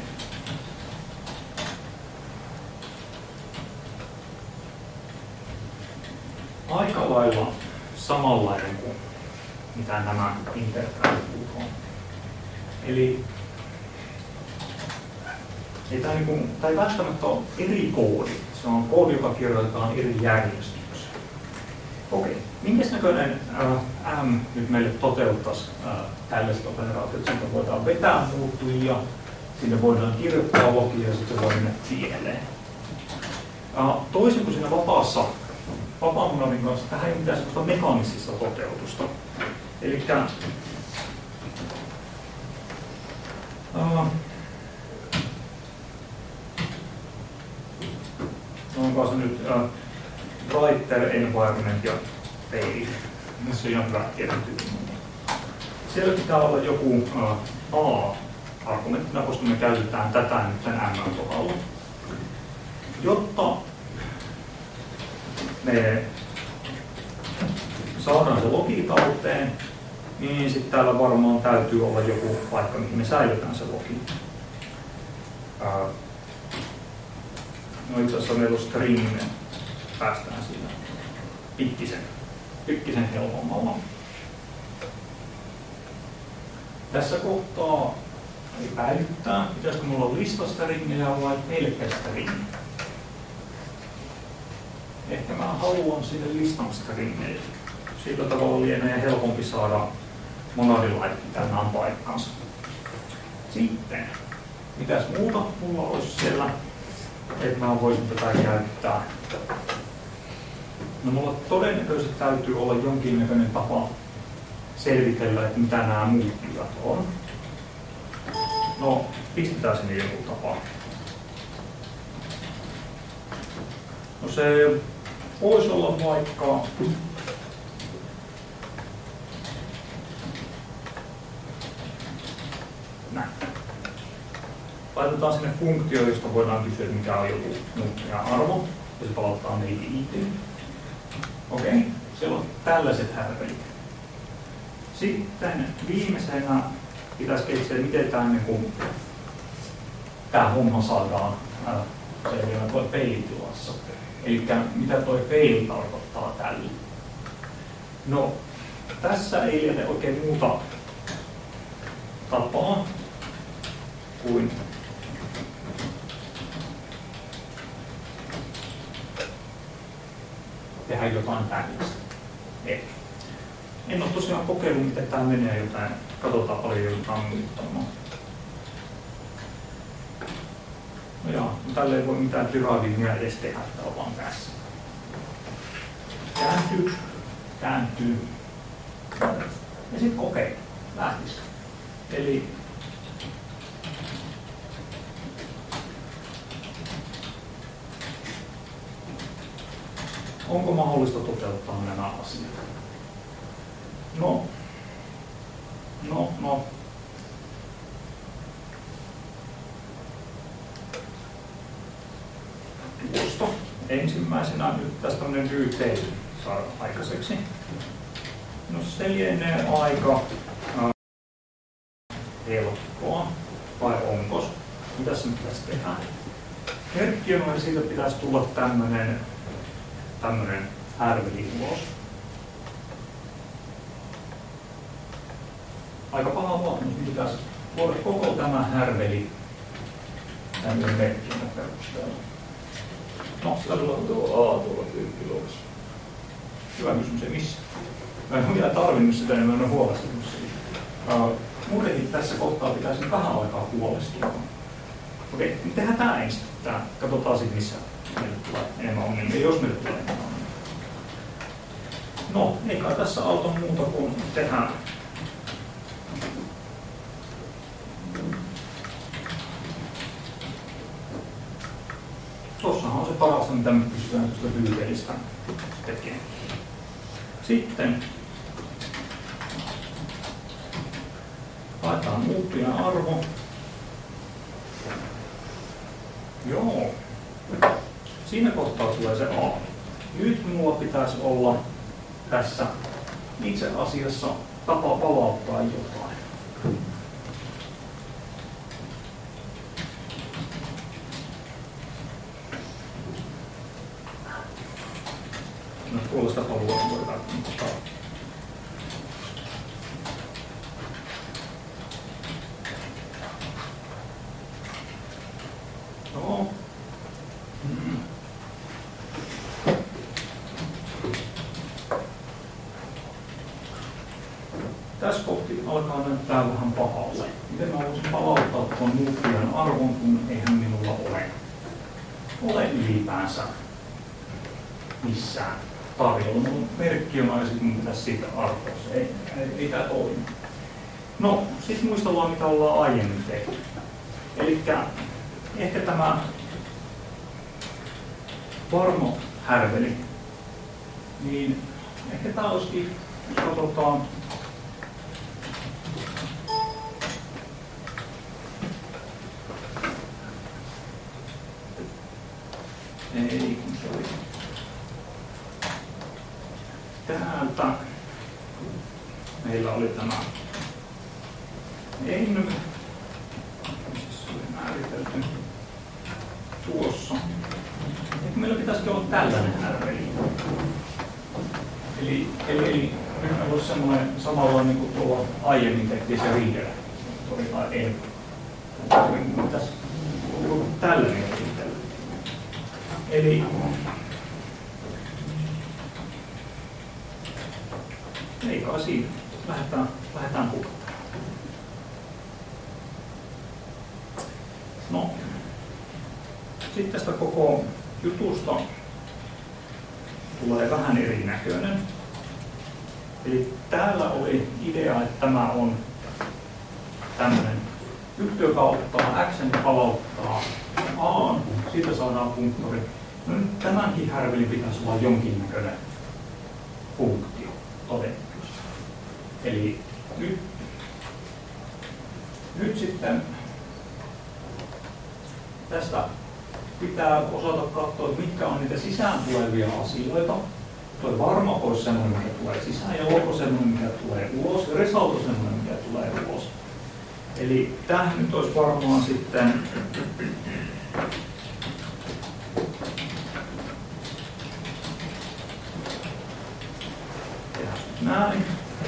aika lailla samanlainen kuin mitä nämä interpretut on. Eli tämä ei välttämättä ole eri koodi. Se on koodi, joka kirjoitetaan eri järjestyksessä. Okei, minkäs näköinen M nyt meille toteuttaisi tällaiset operaatiot? Siitä voidaan vetää muuttujia, sinne voidaan kirjoittaa logia ja sitten se voi mennä pieleen. Toisin kuin siinä vapaan monadin kanssa, tähän ei mitään sellaista mekanisista toteutusta. Elikkä onko se nyt writer, environment ja fail. Se on ihan hyvä tietysti. Siellä pitää olla joku A-argumenttina, koska me käytetään tätä nyt sen M-kohdalla. Jotta me saadaan se logi talteen, niin sitten täällä varmaan täytyy olla joku paikka, mihin me säilytään se logi. No itse asiassa meillä on string, päästään siinä pikkisen helpommalla. Tässä kohtaa epäilyttää, pitäisikö mulla olla listasta ringejä vai pelkästä ringejä. Ehkä mä haluan sinne listasta ringejä. Sillä tavalla lienee helpompi saada monadilait pitämään paikkansa. Sitten, mitäs muuta mulla olisi siellä, että mä voisin tätä käyttää. No mulla todennäköisesti täytyy olla jonkinnäköinen tapa selvitellä, että mitä nämä muuttujat on. No, pistetään sinne joku tapa. No se voisi olla vaikka näin. Laitetaan sinne funktio, josta voidaan kysyä, mikä on joku muuttujan arvo, ja se palauttaa meille itiin. Okei, siellä on tällaiset härvelit. Sitten viimeisenä pitäisi keksiä, miten tämä homma saadaan selviämään tuo fail-tilassa. Eli mitä tuo fail tarkoittaa tällä. No, tässä ei liene oikein muuta tapaa kuin tehdä jotain tällaista. En ole tosiaan kokeillut, miten tämä menee, jotain. Katsotaan paljon joudutaan muuttamaan. No joo, tällä ei voi mitään derivingia edes tehdä, tämä on vaan tässä. Kääntyy. Ja sitten kokeilla. Lähtisikö? Eli onko mahdollista toteuttaa nämä asiat? No. Tuosta ensimmäisenä nyt tästä tämmöinen YT saada aikaiseksi. No se lienee aika helppoa, vai onkos? Mitä se pitäisi tehdä? Herkkiönoin siitä pitäisi tulla tämmöinen härveli ulos. Aika paha vaatimus, niin pitäisi luoda koko tämä härveli tämmöinen merkkiön perusteella. No, sillä tuolla A tuolla tyyppiluokassa. Hyvä kysymys, ei missä. Mä en ole vielä tarvinnut sitä, niin mä en ole huolestunut siitä. Muutenkin tässä kohtaa pitäisi vähän aikaa huolestua. Okei, niin tehdään tämä ensin. Katsotaan sitten, missä meille tulee enemmän ongelmia, jos meille tulee enemmän ongelmia. No, ei kai tässä auta muuta kuin tehdään pystytään tuosta tyypillistä tekemään. Sitten haetaan muuttujan arvo. Joo. Siinä kohtaa tulee se A. Nyt minulla pitäisi olla tässä itse asiassa tapa palauttaa jotain. No tuollaista palvelua voidaan ottaa. Joo. Tässä kohti alkaa näyttää vähän pahalle. Miten mä voisin palauttaa tuon muuttujan arvon, kun eihän minulla ole ylipäänsä missään tarjolla. Mun merkki on aina sit, mun pitäisi siitä arvoa. Se ei tää toimi. No, sit muistellaan mitä ollaan aiemmin tehty. Elikkä ehkä tämä Varmo-härveli, niin ehkä tää olisikin, jos katsotaan ei, kun se oli täältä. Meillä oli tämä en, missä se oli määritelty tuossa. Ehkä meillä pitäisikin olla tällainen härveli. Eli nyt meillä olisi semmoinen samalla niin kuin tuolla aiemmin tehtiin se reader. Oli tai en. Mitäs tällainen riitellä. Eli ei kai siinä. Lähdetään puhumaan. No, sitten tästä koko jutusta tulee vähän erinäköinen. Eli täällä oli idea, että tämä on tämmöinen juttu, joka ottaa x ja palauttaa a, siitä saadaan funktori. No nyt tämänkin härvelin pitäisi olla jonkinnäköinen funktio todennäköisesti. Eli nyt sitten tästä pitää osata katsoa, mitkä on niitä sisään tulevia asioita. Tuo varma olisi sellainen, mikä tulee sisään, ja loko sellainen, mikä tulee ulos, ja result sellainen, mikä tulee ulos. Eli tämähän nyt olisi varmaan sitten näin.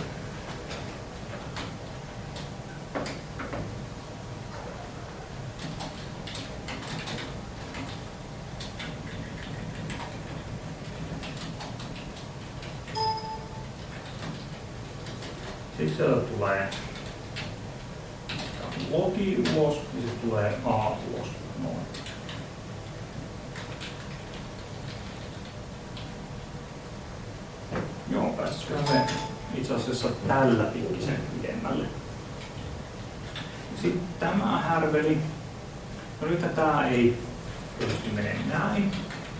Sitten sieltä tulee logi ulos ja sitten tulee a ulos. Noin. Joo, pääsisikö me itse asiassa tällä pikkisen pidemmälle. Sitten tämä härveli. No nyt tämä ei tietysti mene näin.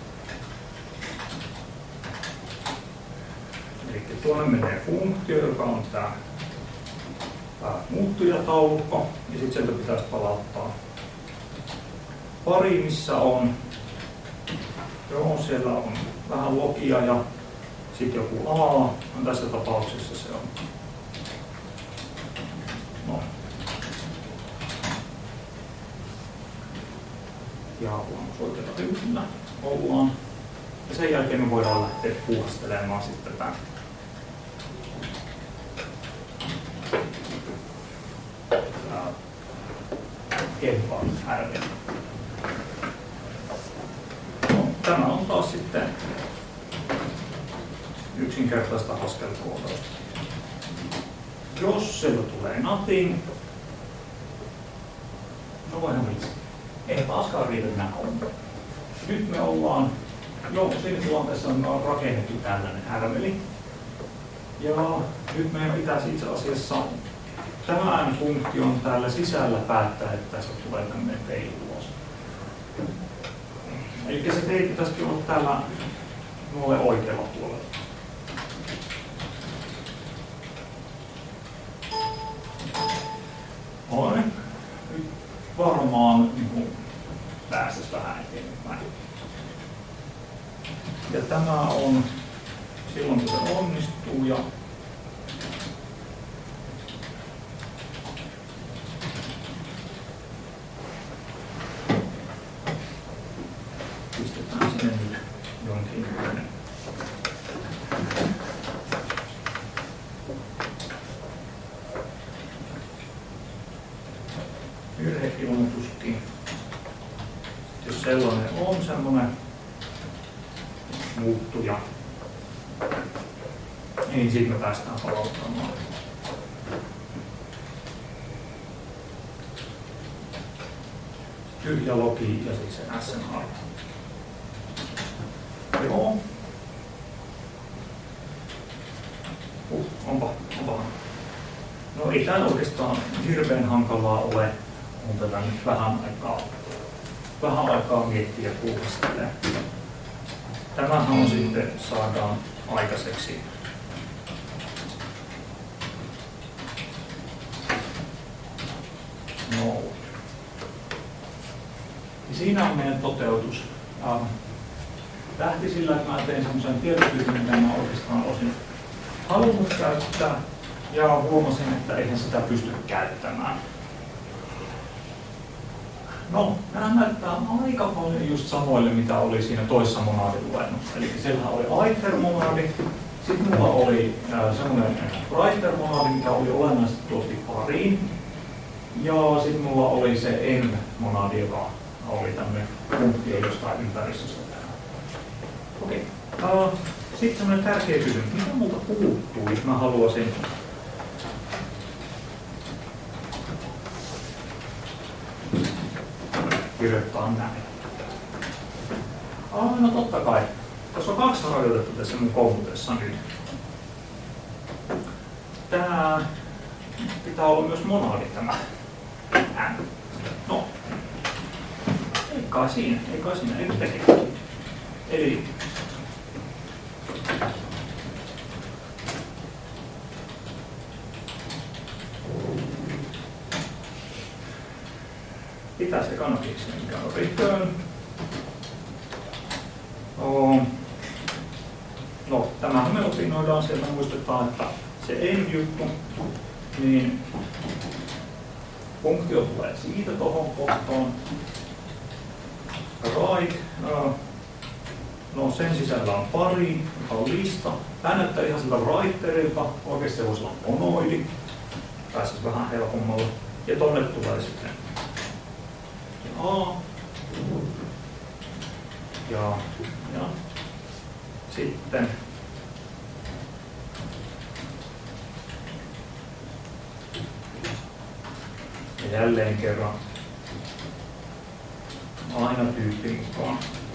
Eli tuonne menee funktio, joka on tämä muuttujataulukko, ja sitten sieltä pitäisi palauttaa pari, missä on, siellä on vähän logia ja sitten joku a, on tässä tapauksessa se on. No. Ja oikealla yhdellä ollaan. Ja sen jälkeen me voidaan lähteä puhastelemaan sitten tämän kempaan härveli. No, tämä on taas sitten yksinkertaista Haskell-koodausta. Jos sieltä tulee nothing, no voihan vitsi. Ei taaskaan riitä nämä on. Nyt me ollaan, siinä tilanteessa on rakennettu tällainen härveli. Ja nyt meidän pitäisi itse asiassa tämän funktion täällä sisällä päättää, että se tulee tämmöinen fail ulos. Eli se teitti pitäisikin olla täällä nuolle oikealla puolella. Noin. Nyt varmaan niin päästäisiin vähän eteenpäin. Ja tämä on silloin kun se onnistuu ja pistetään sinne nyt jonkinlainen virheilmoituskin. Jos sellainen on semmoinen muuttuja, niin sitten me päästään palauttamaan. Tyhjä logi ja sitten se SNR. Joo. Onpa. No ei tää oikeastaan hirveän hankalaa ole. On tätä nyt vähän aikaa miettiä ja puuhastelee. Tämähän on sitten saadaan aikaiseksi. No. Ja siinä on meidän toteutus. Lähti sillä, että mä tein semmoisen tietotyypin, mitä mä oikeastaan olisin halunnut käyttää. Ja huomasin, että eihän sitä pysty käyttämään. No, nämä näyttää aika paljon just samoille, mitä oli siinä toisessa monadiluennossa. Eli siellä oli iter-monadi, sitten mulla oli semmoinen writer-monadi, mikä oli olennaisesti tuotti pariin. Ja sitten mulla oli se env-monadi, joka oli tämmöinen funktio jostain ympäristöstä. Okei. Sitten semmoinen tärkeä kysymys, mitä multa puuttuu, jos mä haluaisin kirjoittaa näin. No totta kai. Tässä on 2 rajoitetta tässä mun koulutuksessa nyt. Tää pitää olla myös monadi tämä n. No. Ei kai siinä, ei tekee. Eli pitää se kannatiksi, mikä on return. No, tämähän me opinoidaan sieltä, muistetaan, että se end-juttu, niin funktio tulee siitä tohon kohtaan. Right, no sen sisällä on pari, joka on lista. Tämä näyttää ihan siltä writerilta, oikeasti se voisi olla monoidi. Pääsisi vähän helpommalla. Ja tonne tulee sitten A. Ja sitten ja jälleen kerran aina tyyppi mukaan.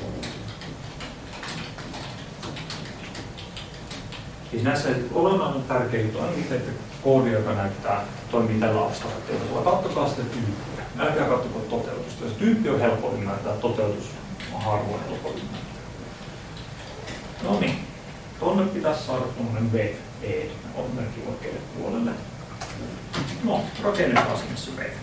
Siis näissä olennainen tärkeä juttu on se, että koodi, joka näyttää, toimii tällä abstraktiolla. Katsokaa sitä tyyppiä. Älkää katsoko toteutusta. Jos tyyppi on helppo ymmärtää, toteutus on harvoin helppo ymmärtää. No niin. Tuonne pitäisi saada tuommoinen VE. On merkki oikealle puolelle. No, rakennetaan sinne se VE.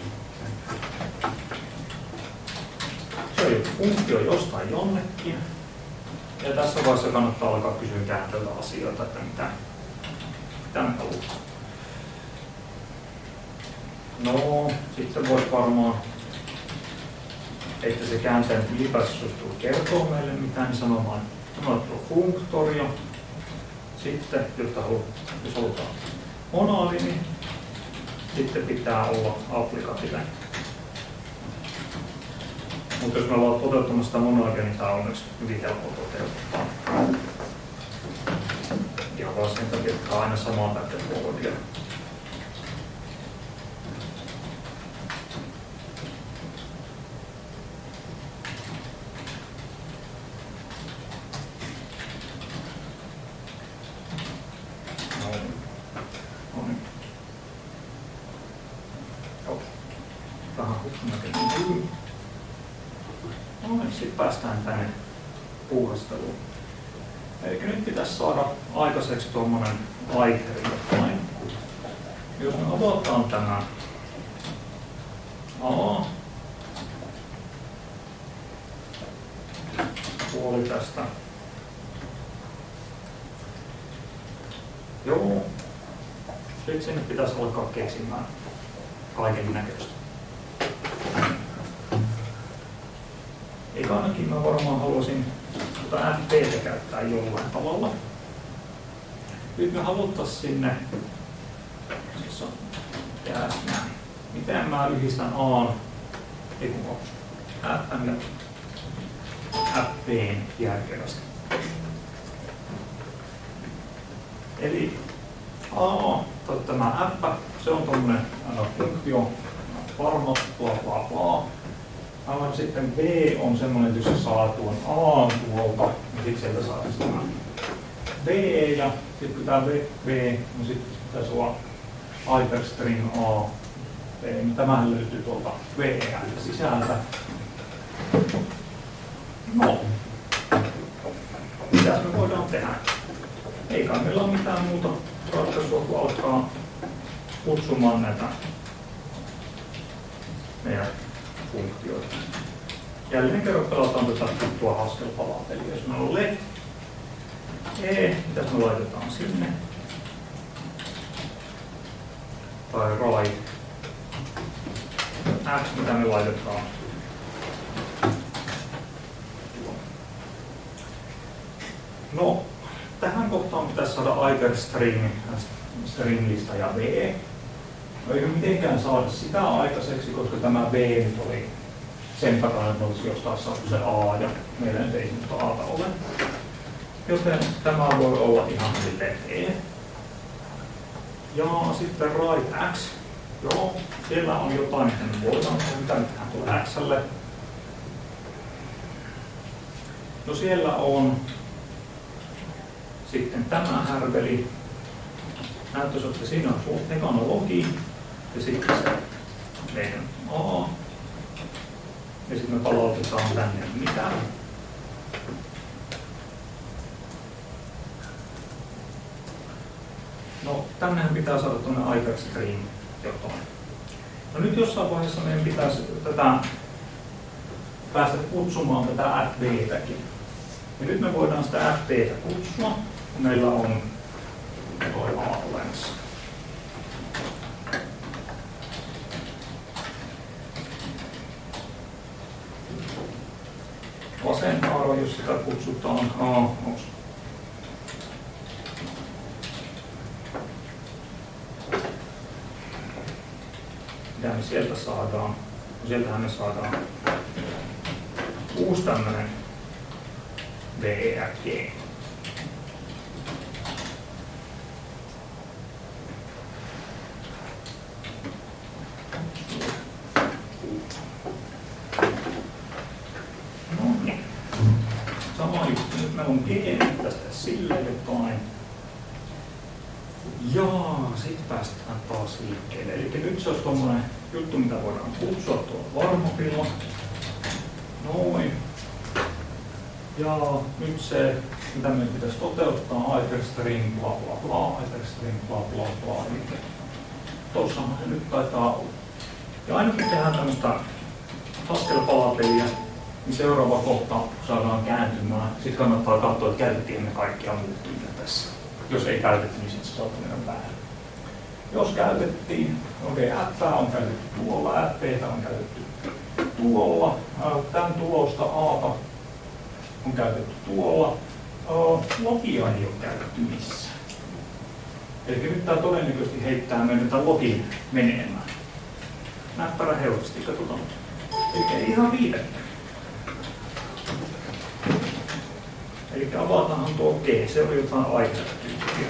Se on funktio jostain jonnekin. Ja tässä vaiheessa kannattaa alkaa kysyä kääntöltä asioita, että mitä me halutaan. No, sitten voisi varmaan, että se kääntäjä ylipäänsä suostuu kertoa meille mitään, niin sanomaan tuo funktorio. Sitten, jos halutaan monadi, niin sitten pitää olla applikatiivinen. Mutta jos me ollaan toteuttamassa sitä monadia, niin tämä on onneksi hyvin helppo toteuttaa. Ja vaan sen takia, että on aina samaa pätevyyden. sitten päästään tänne puuhasteluun. Eli nyt pitäisi saada aikaiseksi tuommoinen aihteri jotain. Jos me avataan tämä A puoli tästä. Joo. Sitten sinne pitäisi alkaa keksimään kaiken näköistä. Eikä ainakin mä varmaan haluaisin tuota FP:tä käyttää jollain tavalla. Nyt me haluttaisiin sinne, siis jääs näin. Miten mä yhdistän A:n, F:n ja FP:n järkevästi. Eli A, tämä F, se on tommonen funktio, varma, bla bla bla. Aivan sitten B on semmoinen, että jos se saa tuon A tuolta, niin sitten sieltä saa tämä B, ja sitten kun tämä B, niin sitten pitäisi olla hyperstring A, B, niin tämähän löytyy tuolta VL sisältä. No, mitäs me voidaan tehdä? Ei kai meillä ole mitään muuta ratkaisua, kun alkaa kutsumaan näitä meidän funktioita. Jälleen kerran pelataan tätä tuttua Haskell-palaa. Eli jos meillä on left, E, mitä me laitetaan sinne? Tai right. X, mitä me laitetaan? No, tähän kohtaan pitäisi saada iterstring, stringlista ja V. No ei mitenkään saada sitä aikaiseksi, koska tämä V nyt oli sen takana, että olisi jostain saatu se A, ja meillä nyt ei sellaista Ata ole. Joten tämä voi olla ihan silleen E. Ja sitten right X. Joo, siellä on jotain, mitä me voidaan tehdä, mitä tähän tulee X:lle. No siellä on sitten tämä härveli. Näyttäisi, että siinä on ekana logi ja sitten se meidän A. Ja sitten me palautetaan tänne mitään. No tännehän pitää saada tuonne iterstring jotain. No nyt jossain vaiheessa meidän pitäisi päästä kutsumaan tätä FB:täkin. Ja nyt me voidaan sitä FB:tä kutsua, kun meillä on toivoa olemassa. Vasen arvo, jos sitä kutsutaan A-os. Mitä me sieltä saadaan? No sieltähän me saadaan uusi tämmönen VRG. No niin. Sama juttu. Nyt meillä on G, tästä sille jotain. Jaa, sit päästään taas liikkeelle. Eli nyt se olisi tommonen juttu, mitä voidaan kutsua tuolla varmopilla. Noin. Ja nyt se, mitä meidän pitäisi toteuttaa, iterstring bla bla bla, iterstring bla bla bla. Eli tossahan se nyt taitaa olla. Ja aina kun tehdään tämmöistä Haskell-palapeliä, niin seuraava kohta saadaan kääntymään. Sitten kannattaa katsoa, että käytettiin me kaikkia muuttujia tässä. Jos ei käytetty, niin sitten se saattaa mennä väärin. Jos käytettiin, okei, F on käytetty tuolla, FP on käytetty tuolla, tämän tulosta A on käytetty tuolla, logia ei ole käytetty missään. Eli nyt tämä todennäköisesti heittää meidän tämän login menemään. Näppärä heurasti, katsotaan. Eli ihan viitettä. Eli avataanhan tuo G, se on jotain aikatyyppiä.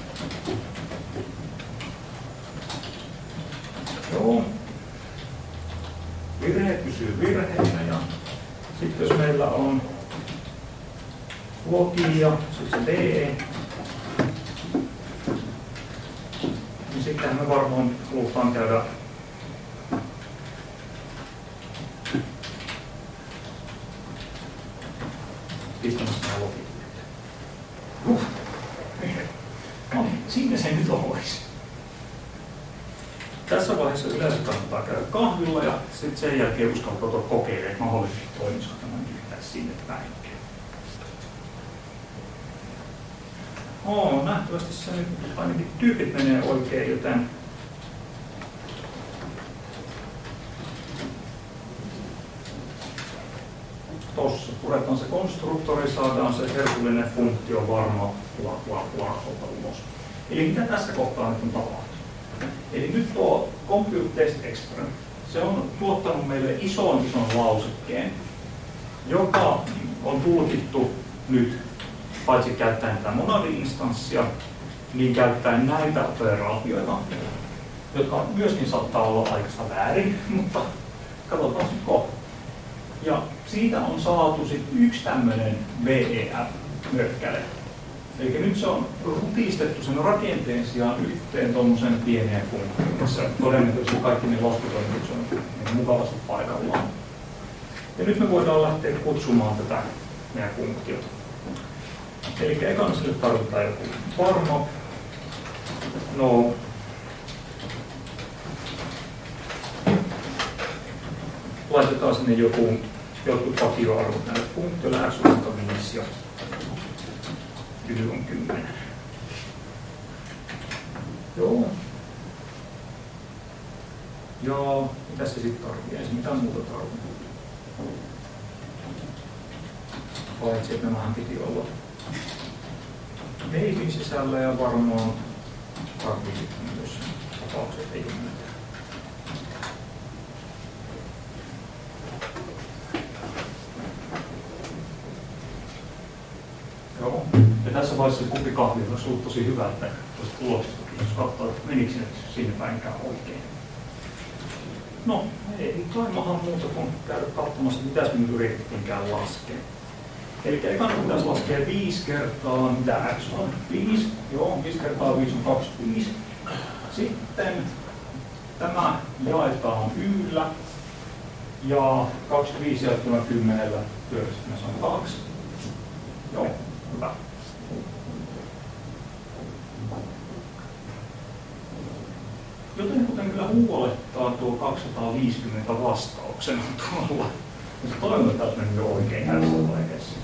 Joo. Virhe pysyy virheenä ja sitten jos meillä on logi ja sitten se DE, niin sitten me varmaan halutaan käydä pistämässä nämä logit. No, siinä se nyt olisi. Tässä vaiheessa yleensä kannattaa käydä kahvilla ja sitten sen jälkeen uskaltaa kokeilemaan, että mahdollisesti toimisiko tämän yhtään sinne päin. Nähtävästi se nyt ainakin tyypit menee oikein, joten tuossa puretaan se konstruktori, saadaan se herkullinen funktio varma ulos. Eli mitä tässä kohtaa nyt on tapahtunut? Eli nyt tuo Compute Test Experiment, se on tuottanut meille ison lausekkeen, joka on tulkittu nyt paitsi käyttäen tätä monadi-instanssia, niin käyttäen näitä operaatioita, jotka myöskin saattaa olla aikaista väärin, mutta katsotaan sitten kohta. Ja siitä on saatu sitten yksi tämmöinen VEF-mökkäle. Eli nyt se on rutistettu sen rakenteen sijaan yhteen tuommoisen pieneen funktiin, jossa todennäköisesti kaikki ne laskutoimitukset on mukavasti paikallaan. Ja nyt me voidaan lähteä kutsumaan tätä meidän funktiota. Eli ekana sille tarvitaan joku varma. No. Laitetaan sinne jotkut vakioarvot näille funktioille, x on 5 ja y on 10. Joo. Ja mitä se sitten tarvitsee? Ei se mitään muuta tarvitse. Paitsi, että nämähän piti olla neipin sisällä ja varmaan tarvitsee myös tapaukset ei ole mitään. Joo. Ja tässä vaiheessa kuppikahvi olisi ollut tosi hyvä, että tuosta tuloksestakin, jos katsoo, että menikö se sinne päinkään oikein. No, ei toimahan muuta kuin käydä katsomassa, mitä me nyt yritettiinkään laskea. Eli ekana pitäisi laskea 5 kertaa, mitä x on? 5. Joo, 5 kertaa 5 on 25. Sitten tämä jaetaan yllä. Ja 25 jaettuna 10 työllistymme on 2. Joo, hyvä. Joten kuten kyllä huolettaa tuo 250 vastauksena tuolla. Se toivon, että olisi mennyt jo oikein näissä vaiheessa.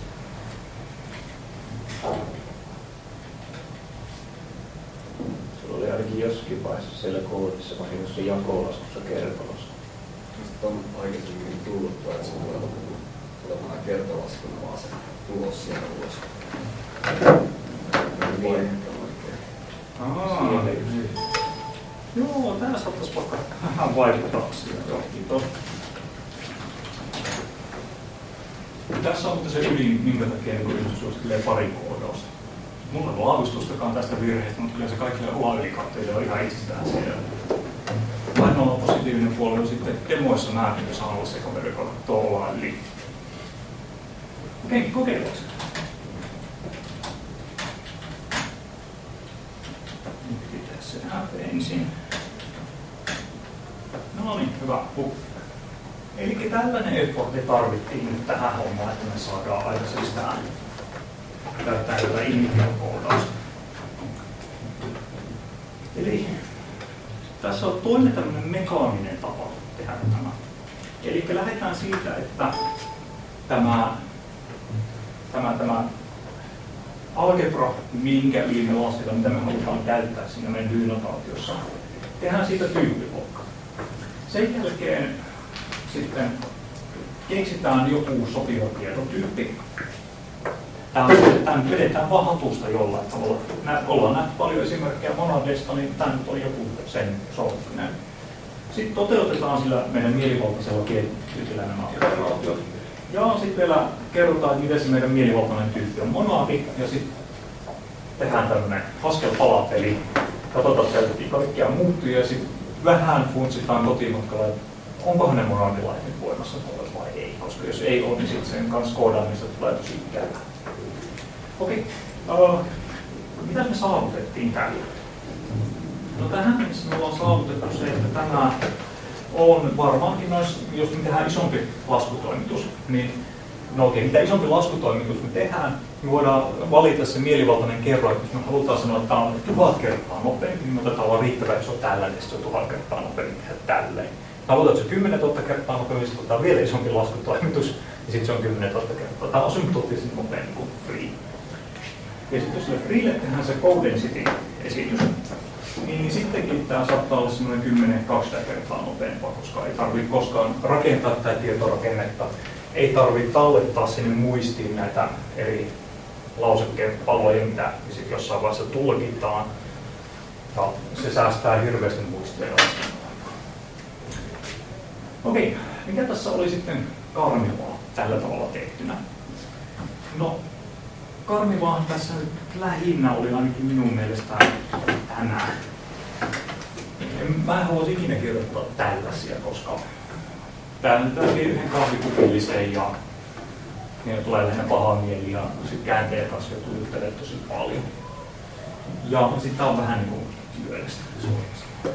Sulla oli ainakin jossakin vaiheessa siellä koodissa vahingossa jakolaskussa kertolasku. Sitten on aikaisemmin tullut, että se tulemaan kertolaskuna vaan se tulos sieltä ulos. Joo, tää saattaisi vaikka vähän vaikuttaa siihen. Joo, kiitos. Tässä on mutta se ydin, minkä takia yritys suosittelee pari koodausta. Mulla ei ole aavistustakaan tästä virheestä, mutta kyllä se kaikille OA-ylikatteille on ihan itsestään siellä. Ainoa positiivinen puoli on sitten demoissa nähty, jos saa olla sekaverikoida tuo OA yli. Okei, kokeillaan. Nyt pitäisi se F ensin. No niin, hyvä. Eli tällainen effortti tarvittiin nyt tähän hommaan, että me saadaan aikaisemmin käyttää tätä initio-koodausta. Eli tässä on toinen tämmöinen mekaaninen tapa tehdä tämä. Eli lähdetään siitä, että tämä algebra, minkä me lasketaan, mitä me halutaan käyttää siinä meidän denotaatiossa, tehdään siitä tyyppiluokka. Sen jälkeen sitten keksitään joku sopiva tietotyyppi. Tämän vedetään vaan hatusta jollain tavalla. Ollaan nähty paljon esimerkkejä monadesta, niin tämä nyt on joku sen sorttinen. Sitten toteutetaan sillä meidän mielivaltaisella kielityypillä nämä operaatiot. Ja sitten vielä kerrotaan, että miten se meidän mielivaltainen tyyppi on monadi. Ja sitten tehdään tämmöinen askel-palapeli. Katsotaan, että käytettiin kaikkia muuttuja ja sitten vähän funtsitaan kotimatkalla, että onkohan ne monadilait nyt voimassa vai ei. Koska jos ei ole, niin sitten sen kanssa koodaamista tulee tosi ikävää. Okei. Mitä me saavutettiin tällä? No tähän mennessä me ollaan saavutettu se, että tämä on varmaankin, jos me tehdään isompi laskutoimitus, niin No okei, mitä isompi laskutoimitus me tehdään, me voidaan valita se mielivaltainen kerroin, jos me halutaan sanoa, että tämä on 1000 kertaa nopeampi, niin me otetaan vaan riittävän iso tällainen, ja se on 1000 kertaa nopeampi tehdä tälleen. Halutaan, että se on 10 000 kertaa nopeampi, sitten otetaan vielä isompi laskutoimitus, ja sitten se on 10 000 kertaa. Tämä on asymptoottisesti nopeampi kuin free. Ja sitten jos sille freelle tehdään se code density-esitys, niin sittenkin tämä saattaa olla semmoinen 10-20 kertaa nopeampaa, koska ei tarvitse koskaan rakentaa tätä tietorakennetta. Ei tarvitse tallettaa sinne muistiin näitä eri lausekkepaloja, mitä sitten jossain vaiheessa tulkitaan. Ja se säästää hirveästi muistia. Okei, mikä tässä oli sitten karmivaa tällä tavalla tehtynä? No, karmivaahan tässä nyt lähinnä oli ainakin minun mielestä tänään. Mä en haluaisi ikinä kirjoittaa tällaisia, koska tää vie yhden kahvikupillisen ja tulee lähinnä paha mieli ja sitten käänteen kanssa joutuu juttelemaan tosi paljon. Ja sitten tää on vähän niin kuin työllistä suorassa.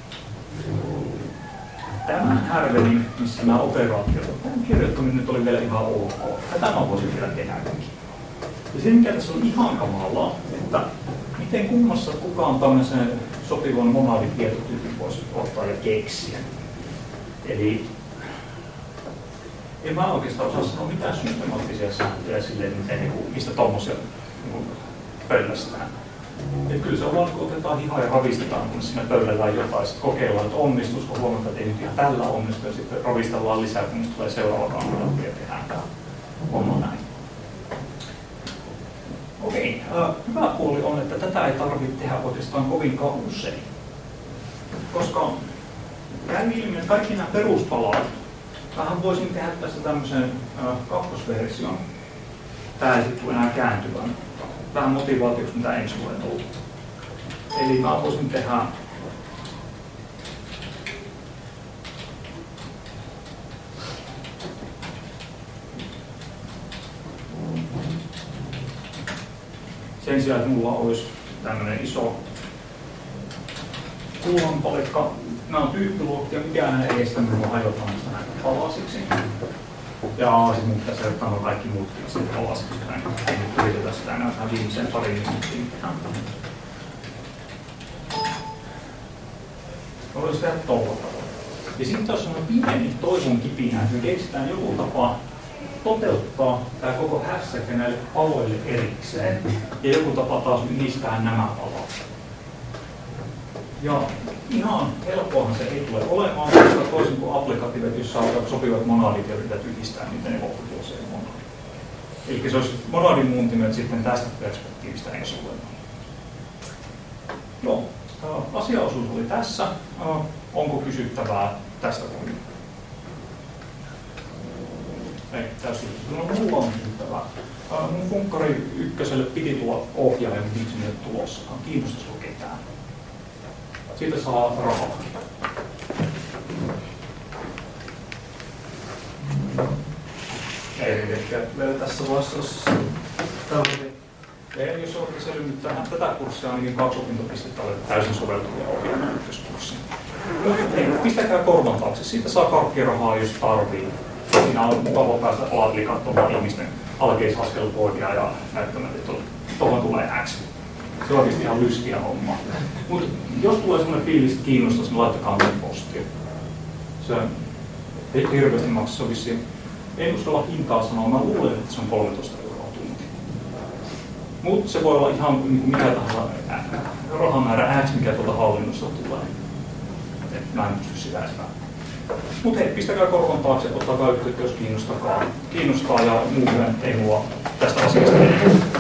Tämän härvelin, missä nämä operaatiot, tämän kirjoittaminen nyt oli vielä ihan ok. Ja tämä voisi vielä tehdäkin. Ja se mikä tässä on ihan kamalaa, että miten kummassa kukaan tämmöisen sopivan monaditietotyypin voisi ottaa ja keksiä. Eli en mä oikeastaan osaa sanoa mitään systemaattisia sääntöjä silleen, mistä tommosia pöllästään. Et kyllä se on vaan, kun otetaan hihaa ja ravistetaan, kun siinä pöydällään jotain, sitten kokeillaan, että onnistuisiko, huomataan, että ei nyt ihan tällä onnistu, ja sitten ravistellaan lisää, kun tulee seuraava kannalta ja tehdään tämä homma näin. Okei, hyvä puoli on, että tätä ei tarvitse tehdä oikeastaan kovinkaan usein. Koska käy ilmi, että kaikki nämä peruspalat, vähän voisin tehdä tässä tämmöisen kakkosversion. Tää ei sitten enää kääntyvän. Vähän motivaatioksi, mitä ensi vuoden tullut. Eli mä voisin tehdä sen sijaan, että mulla olisi tämmöinen iso kullanpalikka. Nämä on tyyppiluokkia, mikään ei estä minua hajotaan sitä näitä palasiksi. Ja sitten mun pitäisi ottaa kaikki muutkin sitten palasiksi. Ei nyt yritetä sitä enää tähän viimeiseen pari minuuttiin tehdä. Voisi tehdä tolla tavalla. Ja sitten jos on pieni toivon kipinä, että me keksitään joku tapa toteuttaa tämä koko hässäkä näille paloille erikseen ja joku tapa taas yhdistää nämä palat. Ja ihan helppoahan se ei tule olemaan, koska toisin kuin applikatiivit, jossa on sopivat monadit ja yrität yhdistää niitä ne lopputuoseen monadit. Eli se olisi monadin muuntimet sitten tästä perspektiivistä ensi vuonna. Joo, asiaosuus oli tässä. Onko kysyttävää tästä kohdasta? Ei, tästä mulla on kysyttävää. Mun funkkari ykköselle piti tulla ohjaaja, mutta miksi ei ole tulossakaan? Kiinnostaisiko ketään? Siitä saa rahaa. Ei ehkä vielä tässä vaiheessa. Jos olette selvinnyt tätä kurssia, ainakin 2 opintopistettä olette täysin soveltuvia ohjelmia ykköskurssiin. Pistäkää korvan taakse. Siitä saa karkkirahaa, jos tarvii. Siinä on mukava päästä alatli katsomaan ihmisten alkeisaskelkoodia ja näyttämään, että tuohon tulee X. Se on oikeasti ihan lystiä hommaa. Mutta jos tulee sellainen fiilis, että kiinnostaisi, niin laittakaa meidän postia. Se ei hirveästi maksaa vissiin. En uskalla hintaa sanoa, mä luulen, että se on 13 € tunti. Mutta se voi olla ihan niin kuin mikä tahansa rahamäärä X, mikä tuolta hallinnosta tulee. Et mä en pysty sitä edes päättämään. Mutta hei, pistäkää korvan taakse, ottakaa yhteyttä, jos kiinnostaa ja muuten ei mua tästä asiasta enemmän.